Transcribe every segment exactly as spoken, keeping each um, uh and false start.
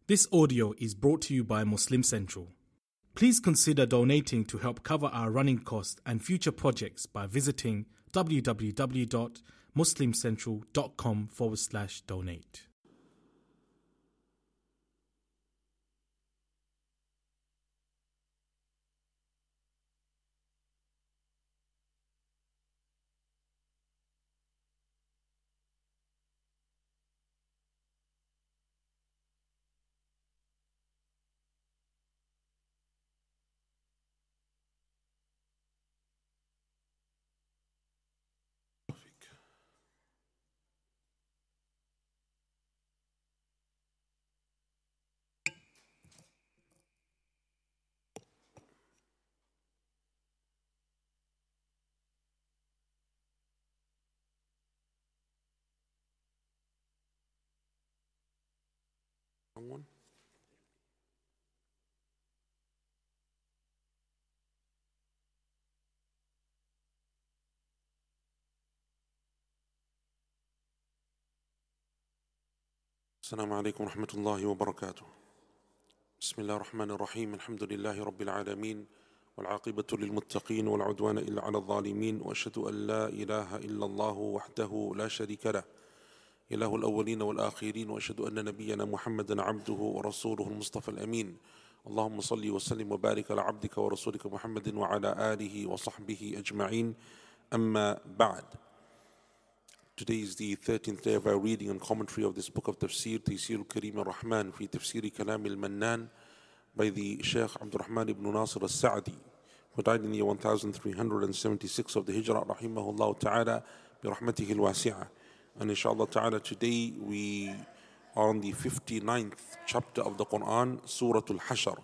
This audio is brought to you by Muslim Central. Please consider donating to help cover our running costs and future projects by visiting www.muslimcentral.com forward slash donate. Wrong one. السلام عليكم ورحمة الله وبركاته. بسم الله الرحمن الرحيم. الحمد لله رب العالمين والعاقبة للمتقين والعدوان إلا على الظالمين، وأشهد أن لا إله إلا الله وحده لا شريك له إله الأولين والآخرين، وأشهد أن نبينا محمدا عبده ورسوله المصطفى الأمين. اللهم صل وسلم وبارك على عبدك ورسولك محمد وعلى آله وصحبه أجمعين. أما بعد. Today is the thirteenth day of our reading and commentary of this book of Tafsir, Taysir al-Karim al-Rahman fi Tafsir Kalam al-Mannan, by the Shaykh Abdul Rahman ibn Nasir al-Sa'di, who died in the year one thousand three hundred seventy-six of the Hijrah, rahimahullah ta'ala, bi rahmatihi al-wasi'ah. And inshallah ta'ala, today we are on the fifty-ninth chapter of the Quran, Surah Al-Hashr.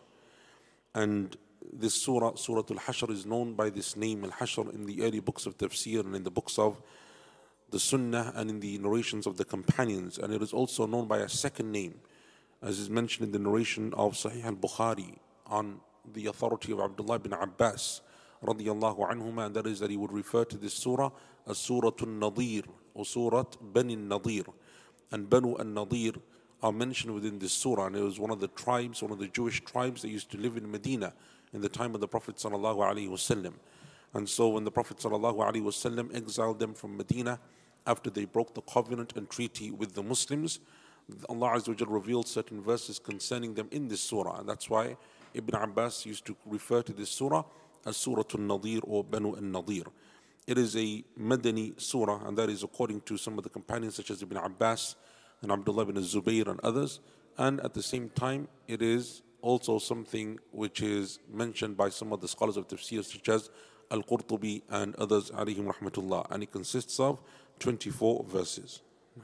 And this surah, Surah Al-Hashr, is known by this name, Al-Hashr, in the early books of Tafsir and in the books of the Sunnah and in the narrations of the companions. And it is also known by a second name, as is mentioned in the narration of Sahih al-Bukhari on the authority of Abdullah ibn Abbas radiyallahu anhuma, and that is that he would refer to this surah as Surah al-Nadir or Surah Bani al-Nadir. And Banu al-Nadir are mentioned within this surah, and it was one of the tribes, one of the Jewish tribes that used to live in Medina in the time of the Prophet sallallahu alaihi wasallam. And so when the Prophet sallallahu alaihi wasallam exiled them from Medina after they broke the covenant and treaty with the Muslims, Allah Azza wa Jal revealed certain verses concerning them in this surah. And that's why Ibn Abbas used to refer to this surah as Surah Al-Nadir or Banu Al-Nadir. It is a Madani surah, and that is according to some of the companions such as Ibn Abbas and Abdullah ibn Zubayr and others. And at the same time, it is also something which is mentioned by some of the scholars of tafsir such as Al-Qurtubi and others alayhim rahmatullah, and it consists of twenty-four verses.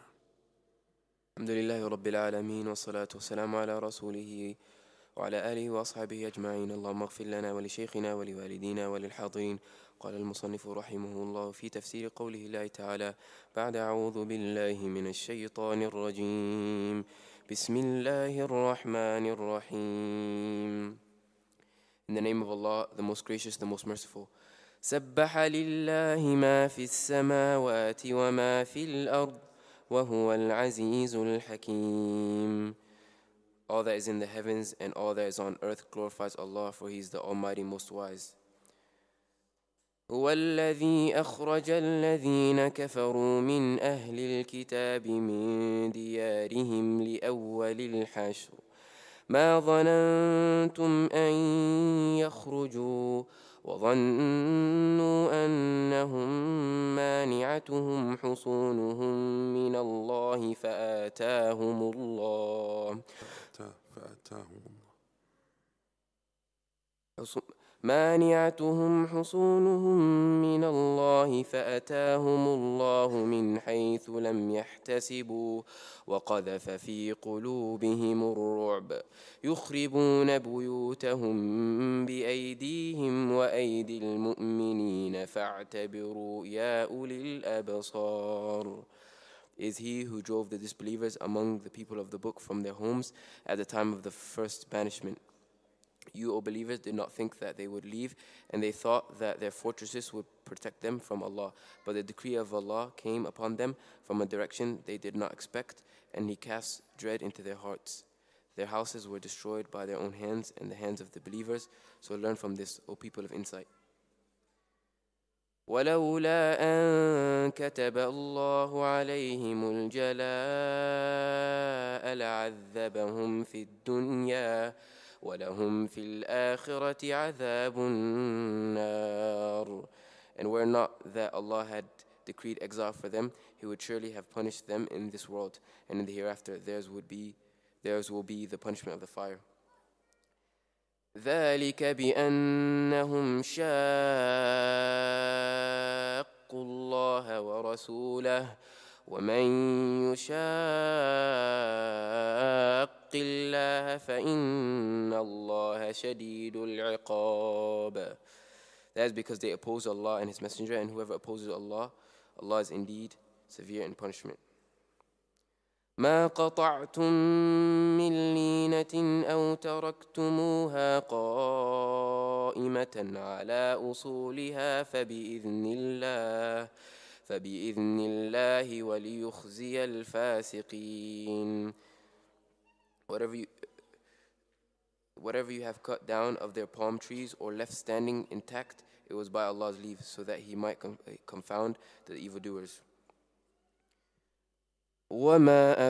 الحمد لله رب العالمين والصلاة والسلام على رسوله وعلى آله وأصحابه أجمعين. اللهم اغفر لنا ولشيخنا ولوالدينا وللحاضرين. قال المصنف رحمه الله في تفسير قوله الله تعالى بعد أعوذ بالله من الشيطان الرجيم بسم الله الرحمن الرحيم. In the name of Allah, the most gracious, the most merciful. سبح لله ما في السماوات وما في الأرض وهو العزيز الحكيم. All that is in the heavens and all that is on earth glorifies Allah, for He is the Almighty, most wise. هو الذي أخرج الذين كفروا من أهل الكتاب من ديارهم لأول الحشر ما ظننتم أن يخرجوا وظنوا أنهم مانعتهم حصونهم من الله فآتاهم الله فآتاهم مانعتهم حصونهم من الله فأتاهم الله من حيث لم يحتسبوا وقذف في قلوبهم الرعب يخربون بيوتهم بأيديهم وأيدي المؤمنين فاعتبروا يا أولي الأبصار. Is he who drove the disbelievers among the people of the book from their homes at the time of the first banishment. You, O believers, did not think that they would leave, and they thought that their fortresses would protect them from Allah. But the decree of Allah came upon them from a direction they did not expect, and He cast dread into their hearts. Their houses were destroyed by their own hands and the hands of the believers. So learn from this, O people of insight. ولولا أن كتب الله عليهم الجلاء لعذبهم في الدنيا وَلَهُمْ فِي الْآخِرَةِ عَذَابُ النَّارِ. And were not that Allah had decreed exile for them, He would surely have punished them in this world, and in the hereafter theirs would be theirs will be the punishment of the fire. ذَلِكَ بِأَنَّهُمْ شَاقُّوا اللَّهَ وَرَسُولَهُ وَمَنْ يُشَاقِّ اللَّهَ فَإِنَّ اللَّهَ شَدِيدُ الْعِقَابِ. That is because they oppose Allah and His Messenger, and whoever opposes Allah, Allah is indeed severe in punishment. ما قطعتم من لينة أو تركتموها قائمة على أصولها فبإذن الله فبإذن الله وليخزي الفاسقين. Whatever you, whatever you have cut down of their palm trees or left standing intact, it was by Allah's leave, so that He might confound the evildoers. وما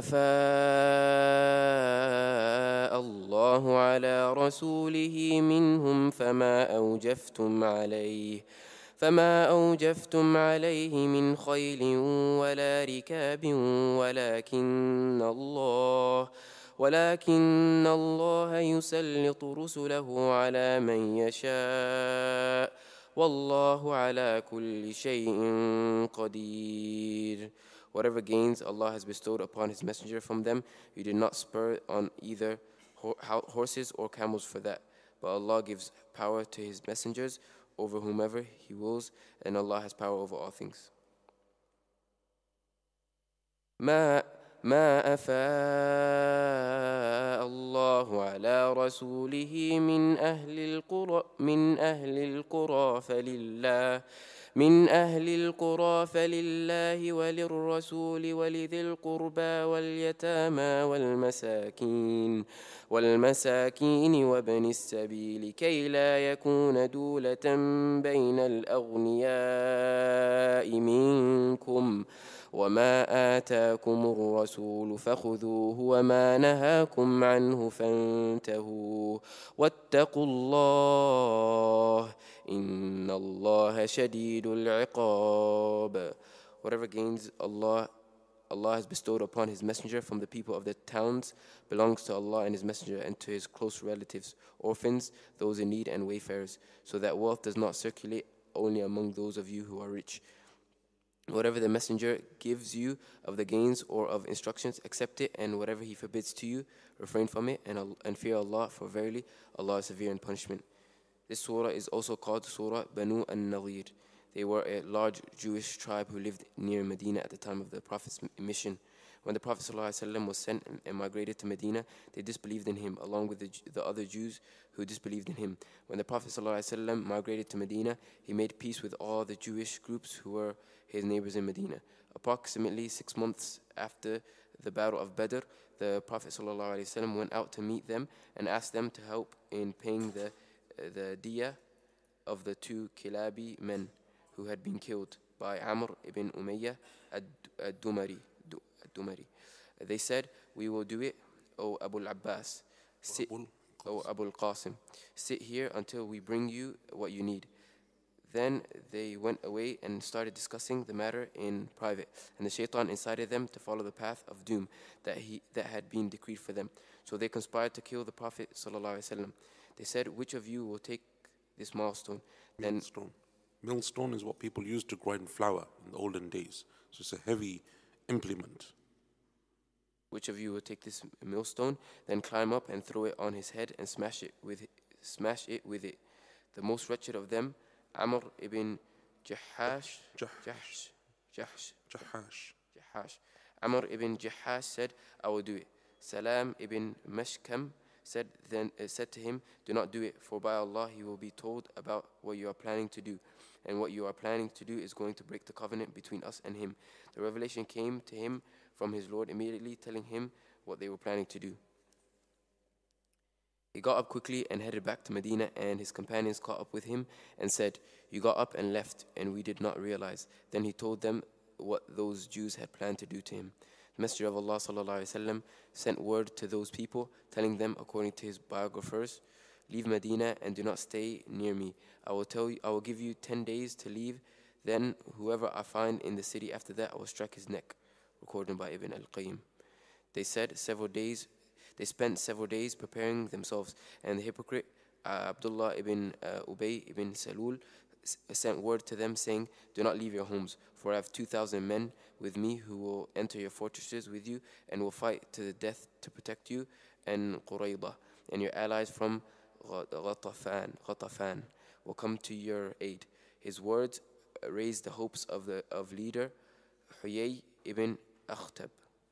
أفاء الله على رسوله منهم فما أوجفتم عليه فما أوجفتم عليه من خيل ولا ركاب ولكن الله ولكن الله يسلط رسله على من يشاء والله على كل شيء قدير. Whatever gains Allah has bestowed upon His Messenger from them, you did not spur on either horses or camels for that. But Allah gives power to His messengers over whomever He wills, and Allah has power over all things. ما ما أفاء الله على رسوله من أهل القرى من أهل القرى فلله من أهل القرى فلله وللرسول ولذي القربى واليتامى والمساكين والمساكين وابن السبيل كي لا يكون دولة بين الأغنياء منكم وما آتاكم الرسول فخذوه وما نهاكم عنه فانتهوا واتقوا الله إن الله شديد العقاب. Whatever gains Allah Allah has bestowed upon His Messenger from the people of the towns belongs to Allah and His Messenger and to His close relatives, orphans, those in need, and wayfarers, so that wealth does not circulate only among those of you who are rich. Whatever the Messenger gives you of the gains or of instructions, accept it, and whatever He forbids to you, refrain from it, and, and fear Allah, for verily Allah is severe in punishment. This surah is also called Surah Banu an-Nadir. They were a large Jewish tribe who lived near Medina at the time of the Prophet's mission. When the Prophet ﷺ was sent and migrated to Medina, they disbelieved in him, along with the, the other Jews who disbelieved in him. When the Prophet ﷺ migrated to Medina, he made peace with all the Jewish groups who were his neighbors in Medina. Approximately six months after the Battle of Badr, the Prophet ﷺ went out to meet them and asked them to help in paying the, the diya of the two Kilabi men who had been killed by Amr ibn Umayyah ad-Dumari. Dumari. They said, "We will do it, O Abu al-Abbas, sit, O Abu al-Qasim, sit here until we bring you what you need." Then they went away and started discussing the matter in private, and the shaitan incited them to follow the path of doom that he that had been decreed for them. So they conspired to kill the Prophet ﷺ. They said, "Which of you will take this millstone?" Then millstone. Millstone is what people used to grind flour in the olden days. So it's a heavy implement. Which of you will take this millstone, then climb up and throw it on his head and smash it with it, smash it with it? The most wretched of them, Amr ibn Jahash, Jahash, Jahash, Jahash, Jahash. Amr ibn Jahash said, "I will do it." Salam ibn Mashkam said then uh, said to him, "Do not do it, for by Allah He will be told about what you are planning to do, and what you are planning to do is going to break the covenant between us and Him." The revelation came to him from his Lord immediately, telling him what they were planning to do. He got up quickly and headed back to Medina, and his companions caught up with him and said, "You got up and left, and we did not realize." Then he told them what those Jews had planned to do to him. The Messenger of Allah sallallahu alaihi wasallam sent word to those people, telling them, according to his biographers, "Leave Medina and do not stay near me. I will tell you, I will give you ten days to leave. Then whoever I find in the city after that, I will strike his neck." Recorded by Ibn al-Qayyim. They said several days. They spent several days preparing themselves, and the hypocrite uh, Abdullah ibn uh, Ubay ibn Salul s- sent word to them, saying, "Do not leave your homes, for I have two thousand men with me who will enter your fortresses with you and will fight to the death to protect you, and Quraydah and your allies from Ghatafan, Ghatafan will come to your aid." His words raised the hopes of the of leader Huyay ibn Akhtab.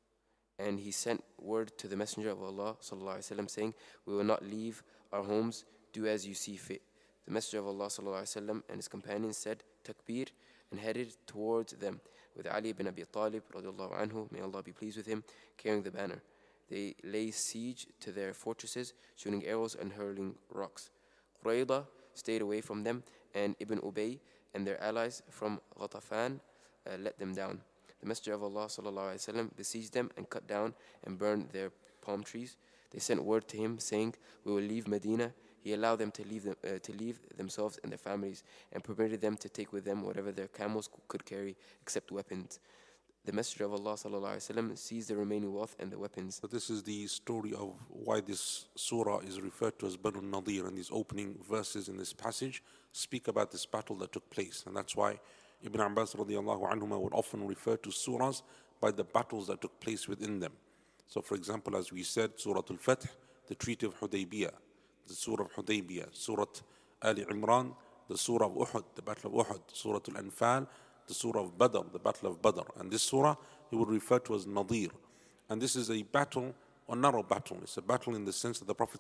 And he sent word to the Messenger of Allah sallallahu alaihi wasallam, saying, "We will not leave our homes. Do as you see fit." The Messenger of Allah sallallahu alaihi wasallam and his companions said takbir and headed towards them, with Ali ibn Abi Talib radiallahu anhu, may Allah be pleased with him, carrying the banner. They lay siege to their fortresses, shooting arrows and hurling rocks. Quraydah stayed away from them, and Ibn Ubay and their allies from Ghatafan uh, let them down. The Messenger of Allah sallallahu alaihi wasallam besieged them and cut down and burned their palm trees. They sent word to him, saying, "We will leave Medina." He allowed them to leave them, uh, to leave themselves and their families, and permitted them to take with them whatever their camels could carry, except weapons. The Messenger of Allah sallallahu alaihi wasallam seized the remaining wealth and the weapons. So this is the story of why this surah is referred to as Banu Nadir, and these opening verses in this passage speak about this battle that took place. And that's why Ibn Abbas radiallahu anhuma would often refer to surahs by the battles that took place within them. So for example, as we said, Surah Al-Fath, the Treaty of Hudaybiyah, the Surah of Hudaybiyah, Surah Ali Imran, the Surah of Uhud, the Battle of Uhud, Surah Al-Anfal, the Surah of Badr, the Battle of Badr. And this surah he would refer to as Nadir. And this is a battle, or narrow battle. It's a battle in the sense that the Prophet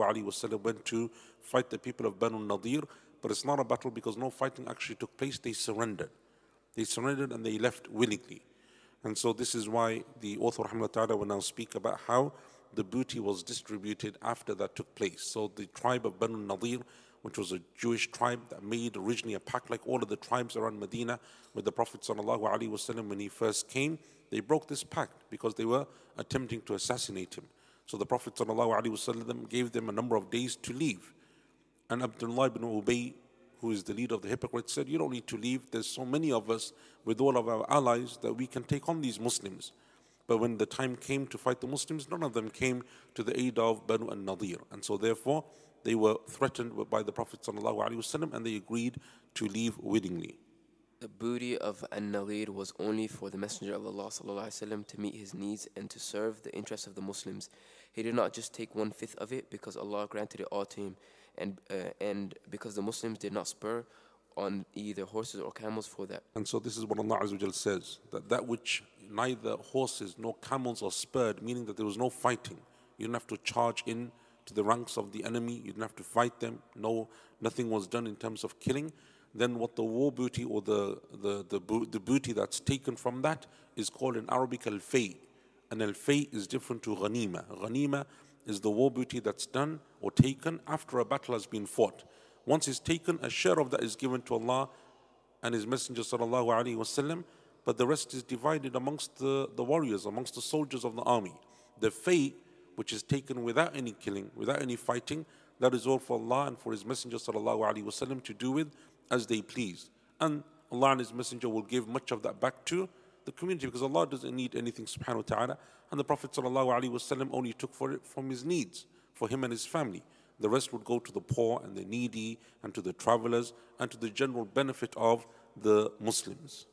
ﷺ went to fight the people of Banu Nadir, but it's not a battle because no fighting actually took place. They surrendered. They surrendered and they left willingly. And so this is why the author Rahimahullah will now speak about how the booty was distributed after that took place. So the tribe of Banu Nadir, which was a Jewish tribe that made originally a pact like all of the tribes around Medina with the Prophet ﷺ when he first came, they broke this pact because they were attempting to assassinate him. So the Prophet ﷺ gave them a number of days to leave. And Abdullah ibn Ubay, who is the leader of the hypocrites, said, "You don't need to leave. There's so many of us with all of our allies that we can take on these Muslims." But when the time came to fight the Muslims, none of them came to the aid of Banu al-Nadir. And so therefore, they were threatened by the Prophet ﷺ and they agreed to leave willingly. The booty of An-Nadir was only for the Messenger of Allah sallallahu alaihi wasallam to meet his needs and to serve the interests of the Muslims. He did not just take one-fifth of it because Allah granted it all to him, and uh, and because the Muslims did not spur on either horses or camels for that. And so this is what Allah Azza wa Jal says, that that which neither horses nor camels are spurred, meaning that there was no fighting. You didn't have to charge in to the ranks of the enemy, you didn't have to fight them, no, nothing was done in terms of killing. Then what the war booty or the, the, the, bo- the booty that's taken from that is called in Arabic al-fay. And al-fay is different to ghanima. Ghanima is the war booty that's done or taken after a battle has been fought. Once it's taken, a share of that is given to Allah and His Messenger sallallahu alaihi wasallam, but the rest is divided amongst the, the warriors, amongst the soldiers of the army. The fay, which is taken without any killing, without any fighting, that is all for Allah and for His Messenger sallallahu alaihi wasallam to do with as they please. And Allah and His Messenger will give much of that back to the community because Allah doesn't need anything subhanahu wa ta'ala, and the Prophet sallallahu alaihi wasallam only took for it from his needs, for him and his family. The rest would go to the poor and the needy and to the travelers and to the general benefit of the Muslims.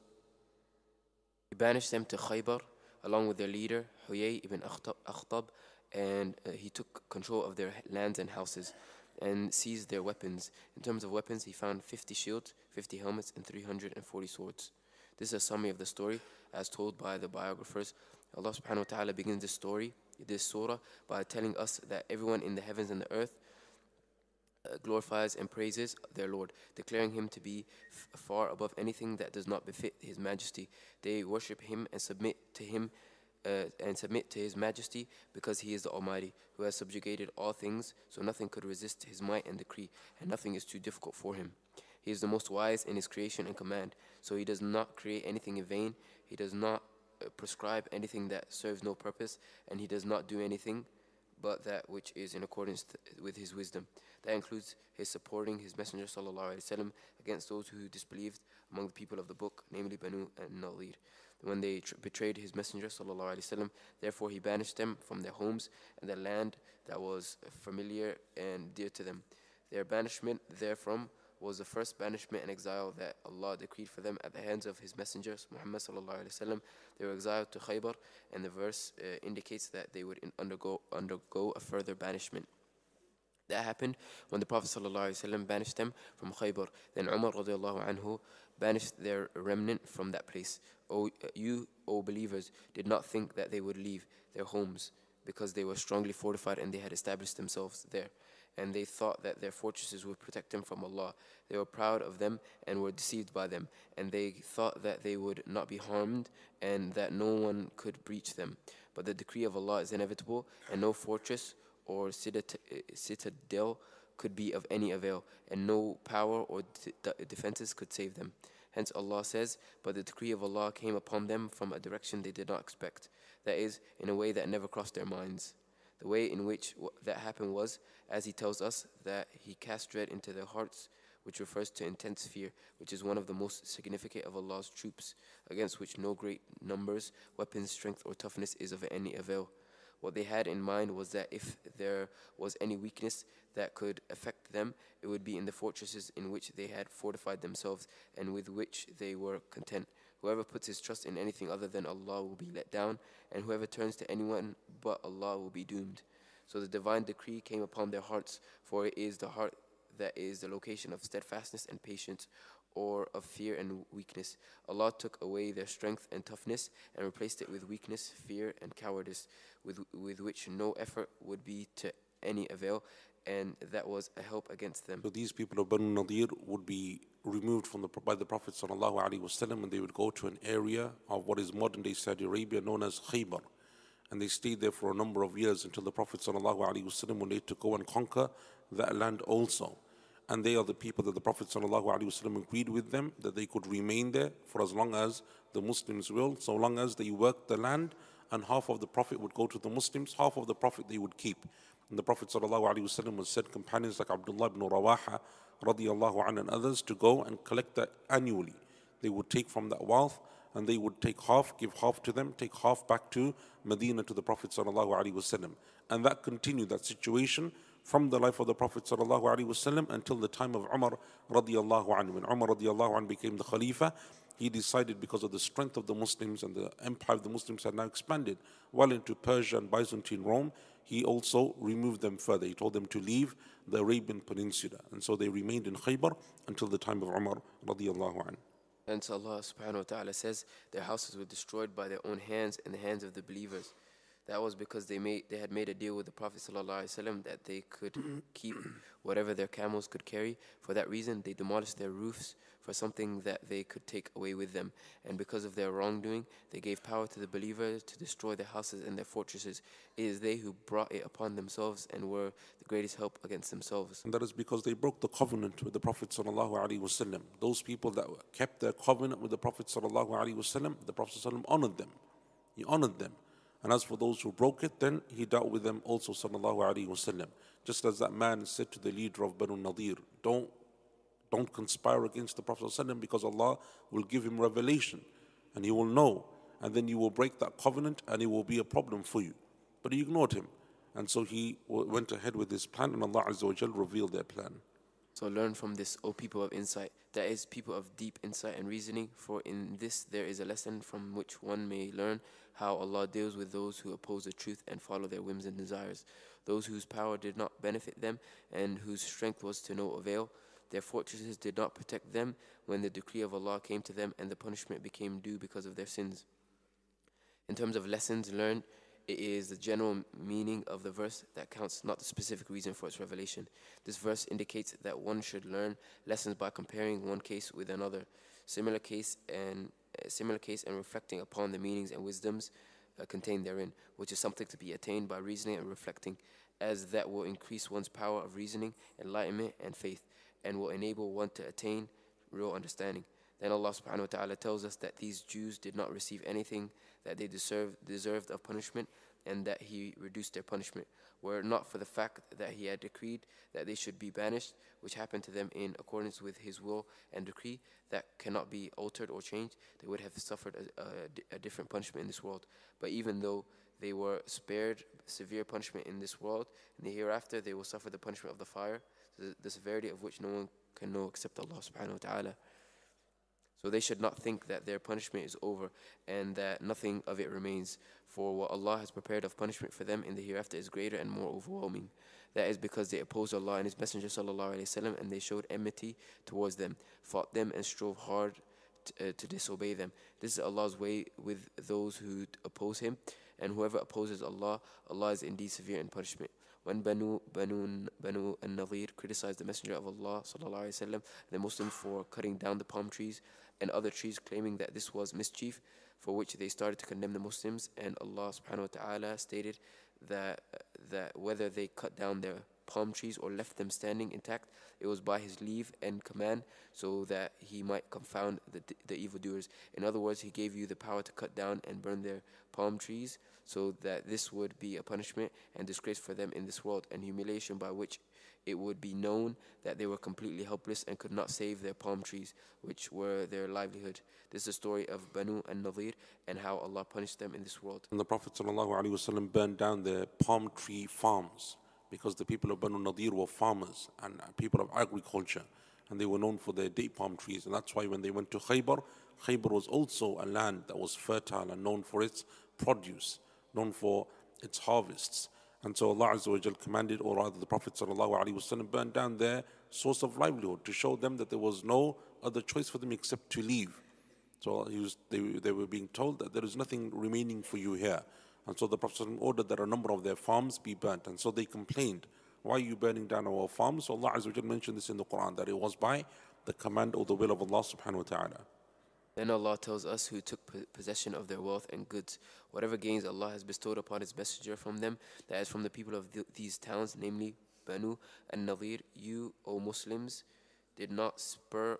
He banished them to Khaybar along with their leader Huyay ibn Akhtab, and uh, he took control of their lands and houses and seized their weapons. In terms of weapons, he found fifty shields, fifty helmets, and three hundred forty swords. This is a summary of the story as told by the biographers. Allah subhanahu wa ta'ala begins this story, this surah, by telling us that everyone in the heavens and the earth uh, glorifies and praises their Lord, declaring Him to be f- far above anything that does not befit His majesty. They worship Him and submit to Him uh, and submit to his majesty, because he is the Almighty, who has subjugated all things, so nothing could resist his might and decree, and nothing is too difficult for him. He is the most wise in his creation and command, so he does not create anything in vain, he does not uh, prescribe anything that serves no purpose, and he does not do anything but that which is in accordance th- with his wisdom. That includes his supporting his Messenger sallallahu alaihi wasallam against those who disbelieved among the people of the book, namely Banu and Nadir, when they tr- betrayed his Messenger sallallahu alaihi wasallam. Therefore he banished them from their homes and the land that was familiar and dear to them. Their banishment therefrom was the first banishment and exile that Allah decreed for them at the hands of His messengers, Muhammad sallallahu alaihi wasallam. They were exiled to Khaybar, and the verse uh, indicates that they would in undergo undergo a further banishment. That happened when the Prophet sallallahu alaihi wasallam banished them from Khaybar. Then Umar radiallahu anhu banished their remnant from that place. O uh, you, O believers, did not think that they would leave their homes, because they were strongly fortified and they had established themselves there. And they thought that their fortresses would protect them from Allah. They were proud of them and were deceived by them. And they thought that they would not be harmed and that no one could breach them. But the decree of Allah is inevitable, and no fortress or citadel could be of any avail, and no power or de- defenses could save them. Hence Allah says, but the decree of Allah came upon them from a direction they did not expect. That is, in a way that never crossed their minds. The way in which that happened was, as he tells us, that he cast dread into their hearts, which refers to intense fear, which is one of the most significant of Allah's troops, against which no great numbers, weapons, strength, or toughness is of any avail. What they had in mind was that if there was any weakness that could affect them, it would be in the fortresses in which they had fortified themselves and with which they were content. Whoever puts his trust in anything other than Allah will be let down, and whoever turns to anyone but Allah will be doomed. So the divine decree came upon their hearts, for it is the heart that is the location of steadfastness and patience, or of fear and weakness. Allah took away their strength and toughness and replaced it with weakness, fear, and cowardice, with, with which no effort would be to any avail, and that was a help against them. So these people of Banu Nadir would be removed from the, by the Prophet sallallahu alaihi wasallam, and they would go to an area of what is modern day Saudi Arabia known as Khaybar. And they stayed there for a number of years until the Prophet sallallahu alaihi wasallam were made to go and conquer that land also. And they are the people that the Prophet sallallahu alaihi wasallam agreed with them that they could remain there for as long as the Muslims will, so long as they worked the land, and half of the profit would go to the Muslims, half of the profit they would keep. And the Prophet sallallahu alaihi wasallam was sent companions like Abdullah ibn Rawaha radiyallahu anhu and others to go and collect that annually. They would take from that wealth and they would take half, give half to them, take half back to Medina to the Prophet sallallahu alaihi wasallam. And that continued, that situation, from the life of the Prophet sallallahu alaihi wasallam until the time of Umar radiyallahu anhu. When Umar radiyallahu anhu became the Khalifa, he decided, because of the strength of the Muslims and the empire of the Muslims had now expanded well into Persia and Byzantine Rome, he also removed them further. He told them to leave the Arabian Peninsula. And so they remained in Khaybar until the time of Umar radiyallahu anhu. And so Allah subhanahu wa ta'ala says their houses were destroyed by their own hands and the hands of the believers. That was because they made they had made a deal with the Prophet sallallahu alaihi wasallam that they could keep whatever their camels could carry. For that reason, they demolished their roofs for something that they could take away with them. And because of their wrongdoing, they gave power to the believers to destroy their houses and their fortresses. It is they who brought it upon themselves and were the greatest help against themselves. And that is because they broke the covenant with the Prophet sallallahu alaihi wasallam. Those people that kept their covenant with the Prophet sallallahu alaihi wasallam, the Prophet sallallahu honored them. He honored them. And as for those who broke it, then he dealt with them also sallallahu alaihi wasallam. Just as that man said to the leader of Banu Nadir, don't, don't conspire against the Prophet sallallahu alaihi wasallam, because Allah will give him revelation and he will know. And then you will break that covenant and it will be a problem for you. But he ignored him. And so he went ahead with his plan, and Allah Azza wa Jal revealed their plan. So learn from this, O people of insight, that is, people of deep insight and reasoning, for in this there is a lesson from which one may learn how Allah deals with those who oppose the truth and follow their whims and desires, those whose power did not benefit them and whose strength was to no avail. Their fortresses did not protect them when the decree of Allah came to them, and the punishment became due because of their sins. In terms of lessons learned, it is the general meaning of the verse that counts, not the specific reason for its revelation. This verse indicates that one should learn lessons by comparing one case with another, similar case and uh, similar case, and reflecting upon the meanings and wisdoms uh, contained therein, which is something to be attained by reasoning and reflecting, as that will increase one's power of reasoning, enlightenment, and faith, and will enable one to attain real understanding. Then Allah subhanahu wa ta'ala tells us that these Jews did not receive anything that they deserved, deserved of punishment, and that He reduced their punishment, were it not for the fact that He had decreed that they should be banished, which happened to them in accordance with His will and decree that cannot be altered or changed. They would have suffered a, a, a different punishment in this world. But even though they were spared severe punishment in this world, in the hereafter they will suffer the punishment of the fire, the, the severity of which no one can know except Allah subhanahu wa ta'ala. So they should not think that their punishment is over and that nothing of it remains. For what Allah has prepared of punishment for them in the hereafter is greater and more overwhelming. That is because they opposed Allah and His Messenger sallallahu alaihi wasallam, and they showed enmity towards them, fought them, and strove hard to, uh, to disobey them. This is Allah's way with those who oppose Him, and whoever opposes Allah, Allah is indeed severe in punishment. When Banu Banu Banu an-Nadir criticized the Messenger of Allah sallallahu alaihi wasallam, the Muslims, for cutting down the palm trees and other trees, claiming that this was mischief, for which they started to condemn the Muslims, and Allah subhanahu wa ta'ala stated that that whether they cut down their palm trees or left them standing intact, it was by His leave and command, so that He might confound the, the evildoers. In other words, He gave you the power to cut down and burn their palm trees, so that this would be a punishment and disgrace for them in this world, and humiliation by which it would be known that they were completely helpless and could not save their palm trees, which were their livelihood. This is the story of Banu an-Nadir and how Allah punished them in this world. And the Prophet ﷺ burned down their palm tree farms, because the people of Banu Nadir were farmers and people of agriculture, and they were known for their date palm trees. And that's why when they went to Khaybar, Khaybar was also a land that was fertile and known for its produce, known for its harvests. And so Allah Azza wa Jal commanded, or rather the Prophet ﷺ burned down their source of livelihood to show them that there was no other choice for them except to leave. So he was, they, they were being told that there is nothing remaining for you here. And so the Prophet ﷺ ordered that a number of their farms be burnt. And so they complained, why are you burning down our farms? So Allah Azza wa Jal mentioned this in the Quran, that it was by the command or the will of Allah subhanahu wa ta'ala. Then Allah tells us who took possession of their wealth and goods, whatever gains Allah has bestowed upon His Messenger from them, that is from the people of th- these towns, namely Banu an-Nadir, you, O Muslims, did not spur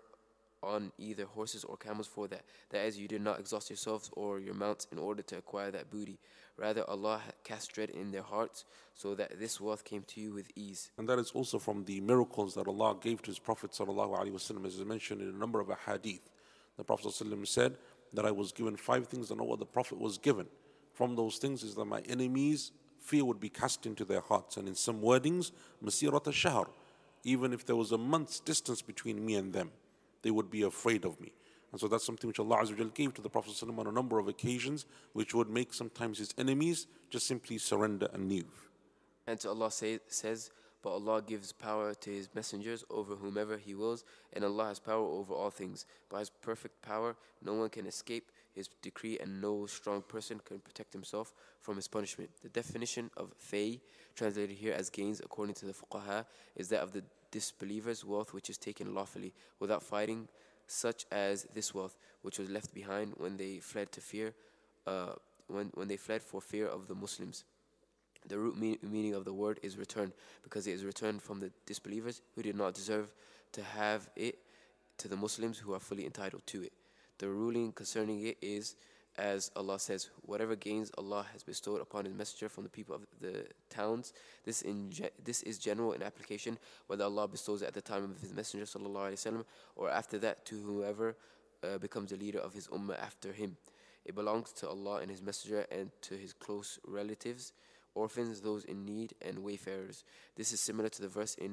on either horses or camels for that. That is, you did not exhaust yourselves or your mounts in order to acquire that booty. Rather, Allah cast dread in their hearts, so that this wealth came to you with ease. And that is also from the miracles that Allah gave to His Prophet sallallahu alaihi wasallam, as is mentioned in a number of hadith. The Prophet ﷺ said that I was given five things that no other Prophet was given. From those things is that my enemies, fear would be cast into their hearts. And in some wordings, masirat al-shahr, even if there was a month's distance between me and them, they would be afraid of me. And so that's something which Allah Azza wa Jal gave to the Prophet ﷺ on a number of occasions, which would make sometimes his enemies just simply surrender and leave. And so Allah say, says, but Allah gives power to His messengers over whomever He wills, and Allah has power over all things. By His perfect power, no one can escape His decree, and no strong person can protect himself from His punishment. The definition of fay, translated here as gains according to the fuqaha, is that of the disbelievers' wealth which is taken lawfully, without fighting, such as this wealth, which was left behind when they fled to fear, uh, when, when they fled for fear of the Muslims. The root mean, meaning of the word is return, because it is returned from the disbelievers who did not deserve to have it to the Muslims who are fully entitled to it. The ruling concerning it is, as Allah says, whatever gains Allah has bestowed upon His Messenger from the people of the towns, this in ge- this is general in application, whether Allah bestows it at the time of His Messenger sallallahu alaihi wasallam or after that to whoever uh, becomes the leader of His ummah after him. It belongs to Allah and His Messenger and to His close relatives, orphans, those in need, and wayfarers. This is similar to the verse in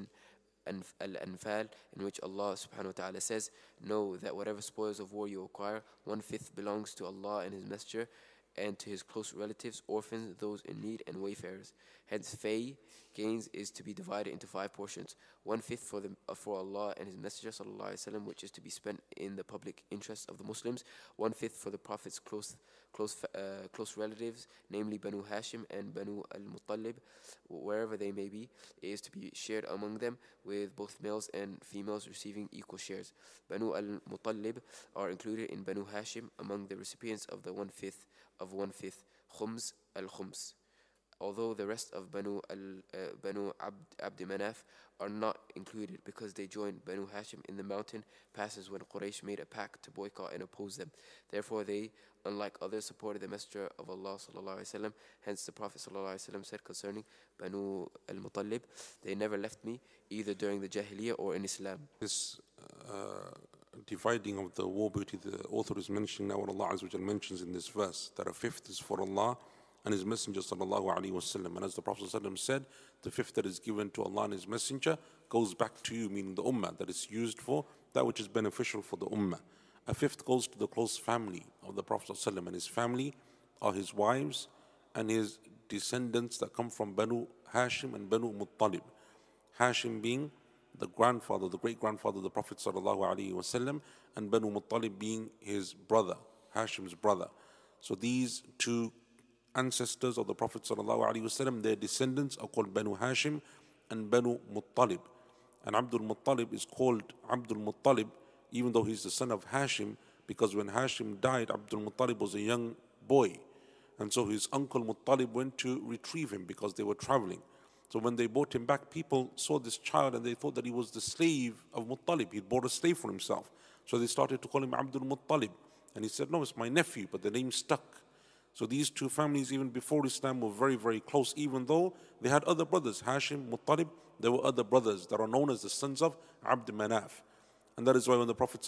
Al-Anfal, in which Allah subhanahu wa ta'ala says, know that whatever spoils of war you acquire, one-fifth belongs to Allah and His Messenger, and to His close relatives, orphans, those in need, and wayfarers. Hence, fay, gains, is to be divided into five portions. One-fifth for the uh, for Allah and His Messenger sallallahu alaihi wasallam, which is to be spent in the public interest of the Muslims. One-fifth for the Prophet's close close uh, close relatives, namely Banu Hashim and Banu al-Muttalib, wherever they may be, it is to be shared among them, with both males and females receiving equal shares. Banu al-Muttalib are included in Banu Hashim among the recipients of the one-fifth of one-fifth, Khums al-Khums. Although the rest of Banu al uh, Banu Abd, Abd Manaf are not included because they joined Banu Hashim in the mountain passes when Quraysh made a pact to boycott and oppose them. Therefore they, unlike others, supported the Messenger of Allah sallallahu alaihi wasallam. Hence the Prophet sallallahu alaihi wasallam said concerning Banu al-Muttalib, they never left me either during the Jahiliyyah or in Islam. This uh, dividing of the war booty, the author is mentioning now what Allah Azza wa Jal mentions in this verse, that a fifth is for Allah and His Messenger sallallahu alaihi wasallam. And as the Prophet sallallahu alaihi wasallam said, the fifth that is given to Allah and His Messenger goes back to you, meaning the ummah, that is used for that which is beneficial for the ummah. A fifth goes to the close family of the Prophet sallallahu alaihi wasallam, and his family are his wives and his descendants that come from Banu Hashim and Banu Muttalib. Hashim being the grandfather, the great-grandfather of the Prophet sallallahu alaihi wasallam, and Banu Muttalib being his brother, Hashim's brother. So these two ancestors of the Prophet sallallahu alaihi wasallam, their descendants are called Banu Hashim and Banu Muttalib. And Abdul Muttalib is called Abdul Muttalib even though he's the son of Hashim, because when Hashim died, Abdul Muttalib was a young boy. And so his uncle Muttalib went to retrieve him because they were traveling. So when they brought him back, people saw this child and they thought that he was the slave of Muttalib. He'd bought a slave for himself. So they started to call him Abdul Muttalib. And he said, no, it's my nephew, but the name stuck. So these two families, even before Islam, were very, very close, even though they had other brothers. Hashim, Muttalib, there were other brothers that are known as the sons of Abd Manaf. And that is why when the Prophet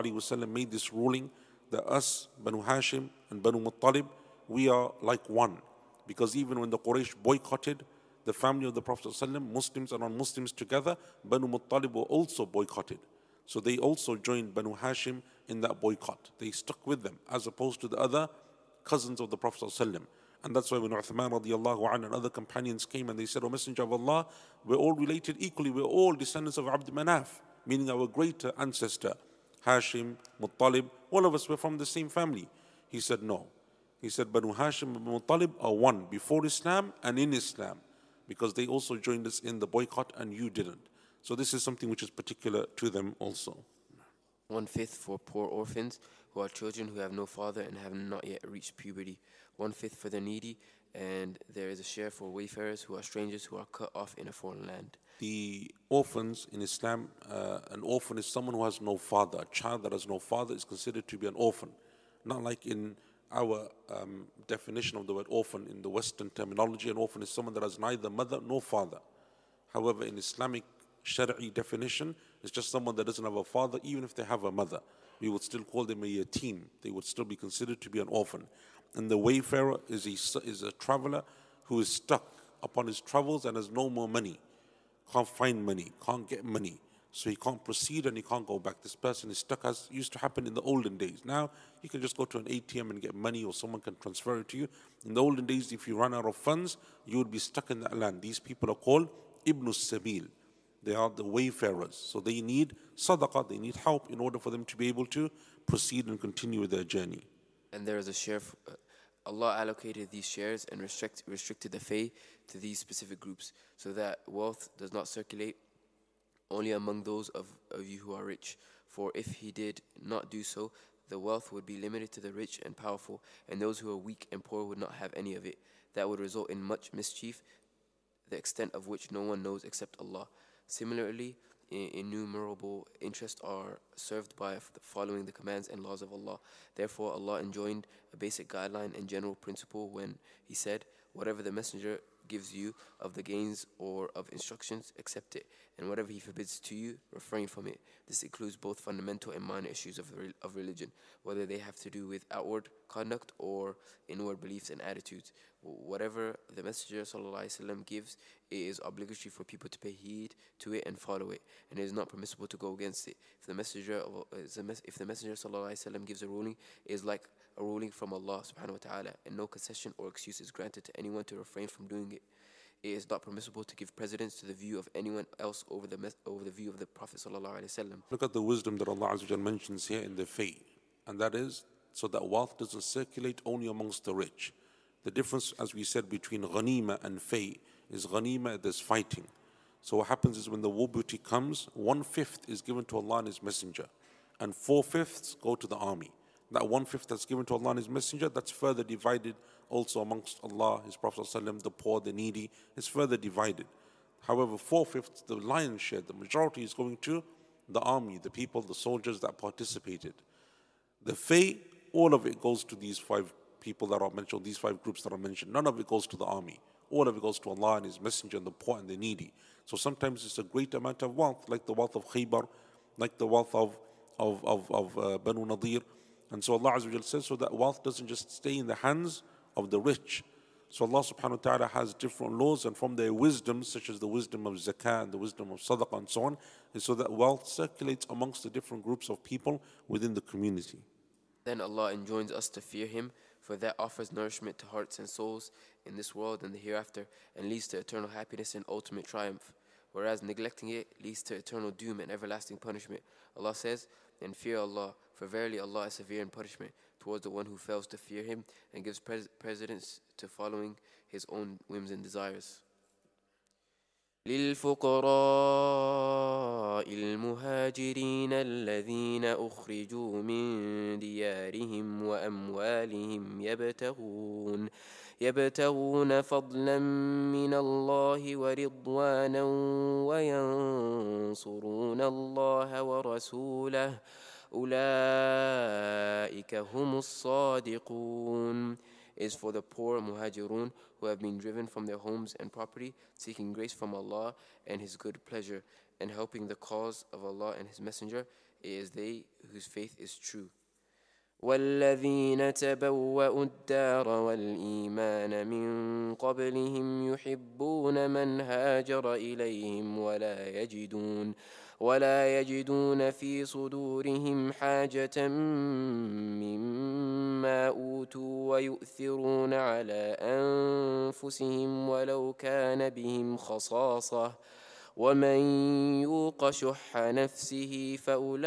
ﷺ made this ruling that us, Banu Hashim and Banu Muttalib, we are like one. Because even when the Quraysh boycotted the family of the Prophet ﷺ, Muslims and non-Muslims together, Banu Muttalib were also boycotted. So they also joined Banu Hashim in that boycott. They stuck with them as opposed to the other cousins of the Prophet ﷺ. And that's why when Uthman radiallahu anhu and other companions came and they said, O Messenger of Allah, we're all related equally, we're all descendants of Abd Manaf, meaning our greater ancestor, Hashim, Muttalib, all of us were from the same family. He said, no. He said, Banu Hashim and Muttalib are one before Islam and in Islam, because they also joined us in the boycott and you didn't. So this is something which is particular to them also. One-fifth for poor orphans who are children who have no father and have not yet reached puberty. One-fifth for the needy, and there is a share for wayfarers who are strangers who are cut off in a foreign land. The orphans in Islam, uh, an orphan is someone who has no father. A child that has no father is considered to be an orphan. Not like in our um, definition of the word orphan in the Western terminology, an orphan is someone that has neither mother nor father. However, in Islamic Shari'i definition, it's just someone that doesn't have a father, even if they have a mother. We would still call them a yatim. They would still be considered to be an orphan. And the wayfarer is a, is a traveler who is stuck upon his travels and has no more money. Can't find money, can't get money. So he can't proceed and he can't go back. This person is stuck, as used to happen in the olden days. Now, you can just go to an A T M and get money, or someone can transfer it to you. In the olden days, if you run out of funds, you would be stuck in that land. These people are called Ibn Sabil. They are the wayfarers. So they need sadaqah, they need help in order for them to be able to proceed and continue with their journey. And there is a share, for, uh, Allah allocated these shares and restrict, restricted the fay to these specific groups, so that wealth does not circulate only among those of, of you who are rich. For if he did not do so, the wealth would be limited to the rich and powerful, and those who are weak and poor would not have any of it. That would result in much mischief, the extent of which no one knows except Allah. Similarly, innumerable interests are served by following the commands and laws of Allah. Therefore, Allah enjoined a basic guideline and general principle when He said, whatever the Messenger gives you of the gains or of instructions, accept it, and whatever he forbids to you, refrain from it. This includes both fundamental and minor issues of, of religion, whether they have to do with outward conduct or inward beliefs and attitudes. Whatever the Messenger ﷺ gives, it is obligatory for people to pay heed to it and follow it, and it is not permissible to go against it. If the Messenger of, if the Messenger ﷺ gives a ruling, it is like a ruling from Allah subhanahu wa ta'ala, and no concession or excuse is granted to anyone to refrain from doing it. It is not permissible to give precedence to the view of anyone else over the over the view of the Prophet sallallahu alaihi wasallam. Look at the wisdom that Allah Azza wa Jalla mentions here in the fay, and that is so that wealth doesn't circulate only amongst the rich. The difference, as we said, between ghanima and fay is ghanima, there's fighting. So what happens is when the war booty comes, one fifth is given to Allah and His Messenger, and four fifths go to the army. That one-fifth that's given to Allah and His Messenger, that's further divided also amongst Allah, His Prophet ﷺ, the poor, the needy, is further divided. However, four-fifths, the lion's share, the majority is going to the army, the people, the soldiers that participated. The fay, all of it goes to these five people that are mentioned, these five groups that are mentioned. None of it goes to the army. All of it goes to Allah and His Messenger and the poor and the needy. So sometimes it's a great amount of wealth, like the wealth of Khaybar, like the wealth of, of, of, of uh, Banu Nadir. And so Allah Azza wa Jal says, so that wealth doesn't just stay in the hands of the rich. So Allah subhanahu wa ta'ala has different laws, and from their wisdom, such as the wisdom of zakah and the wisdom of sadaqah and so on, is so that wealth circulates amongst the different groups of people within the community. Then Allah enjoins us to fear Him, for that offers nourishment to hearts and souls in this world and the hereafter, and leads to eternal happiness and ultimate triumph. Whereas neglecting it leads to eternal doom and everlasting punishment. Allah says, and fear Allah, for verily Allah is severe in punishment towards the one who fails to fear Him and gives pres- precedence to following his own whims and desires. للفقراء المهاجرين الذين أخرجوا من ديارهم وأموالهم يبتغون يبتغون فضلا من الله ورضوانا وينصرون الله ورسوله أولئك هم الصادقون is for the poor muhajirun who have been driven from their homes and property, seeking grace from Allah and His good pleasure, and helping the cause of Allah and His Messenger. It is they whose faith is true. والذين تبوأوا الدار والإيمان من قبلهم يحبون من هاجر إليهم ولا يجدون ولا يجدون في صدورهم حاجة مما أوتوا ويؤثرون على أنفسهم ولو كان بهم خصاصة ومن يوق شح نفسه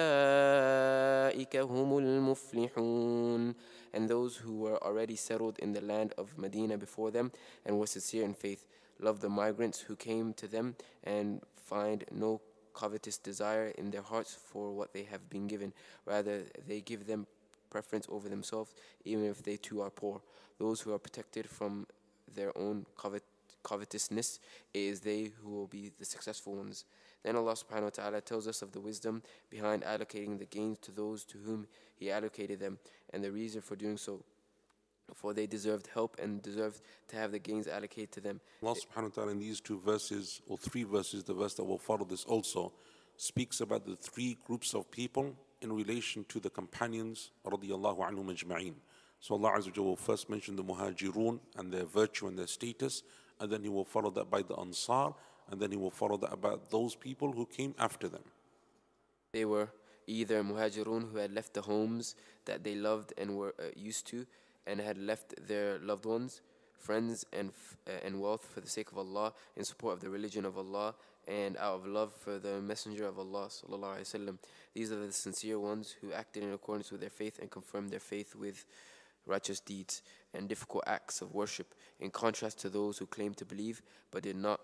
فأولئك هم المفلحون. And those who were already settled in the land of Medina before them and were sincere in faith, love the migrants who came to them and find no covetous desire in their hearts for what they have been given. Rather, they give them preference over themselves, even if they too are poor. Those who are protected from their own covet covetousness, it is they who will be the successful ones. Then Allah subhanahu wa ta'ala tells us of the wisdom behind allocating the gains to those to whom He allocated them, and the reason for doing so. For they deserved help and deserved to have the gains allocated to them. Allah subhanahu wa ta'ala in these two verses, or three verses, the verse that will follow this also, speaks about the three groups of people in relation to the companions radiyallahu anhum ajma'in. So Allah Azza wa Jalla will first mention the muhajirun and their virtue and their status, and then He will follow that by the ansar, and then He will follow that about those people who came after them. They were either muhajirun who had left the homes that they loved and were uh, used to, and had left their loved ones, friends, and uh, and wealth for the sake of Allah, in support of the religion of Allah, and out of love for the Messenger of Allah sallallahu alaihi wasallam. These are the sincere ones who acted in accordance with their faith and confirmed their faith with righteous deeds and difficult acts of worship, in contrast to those who claimed to believe but did not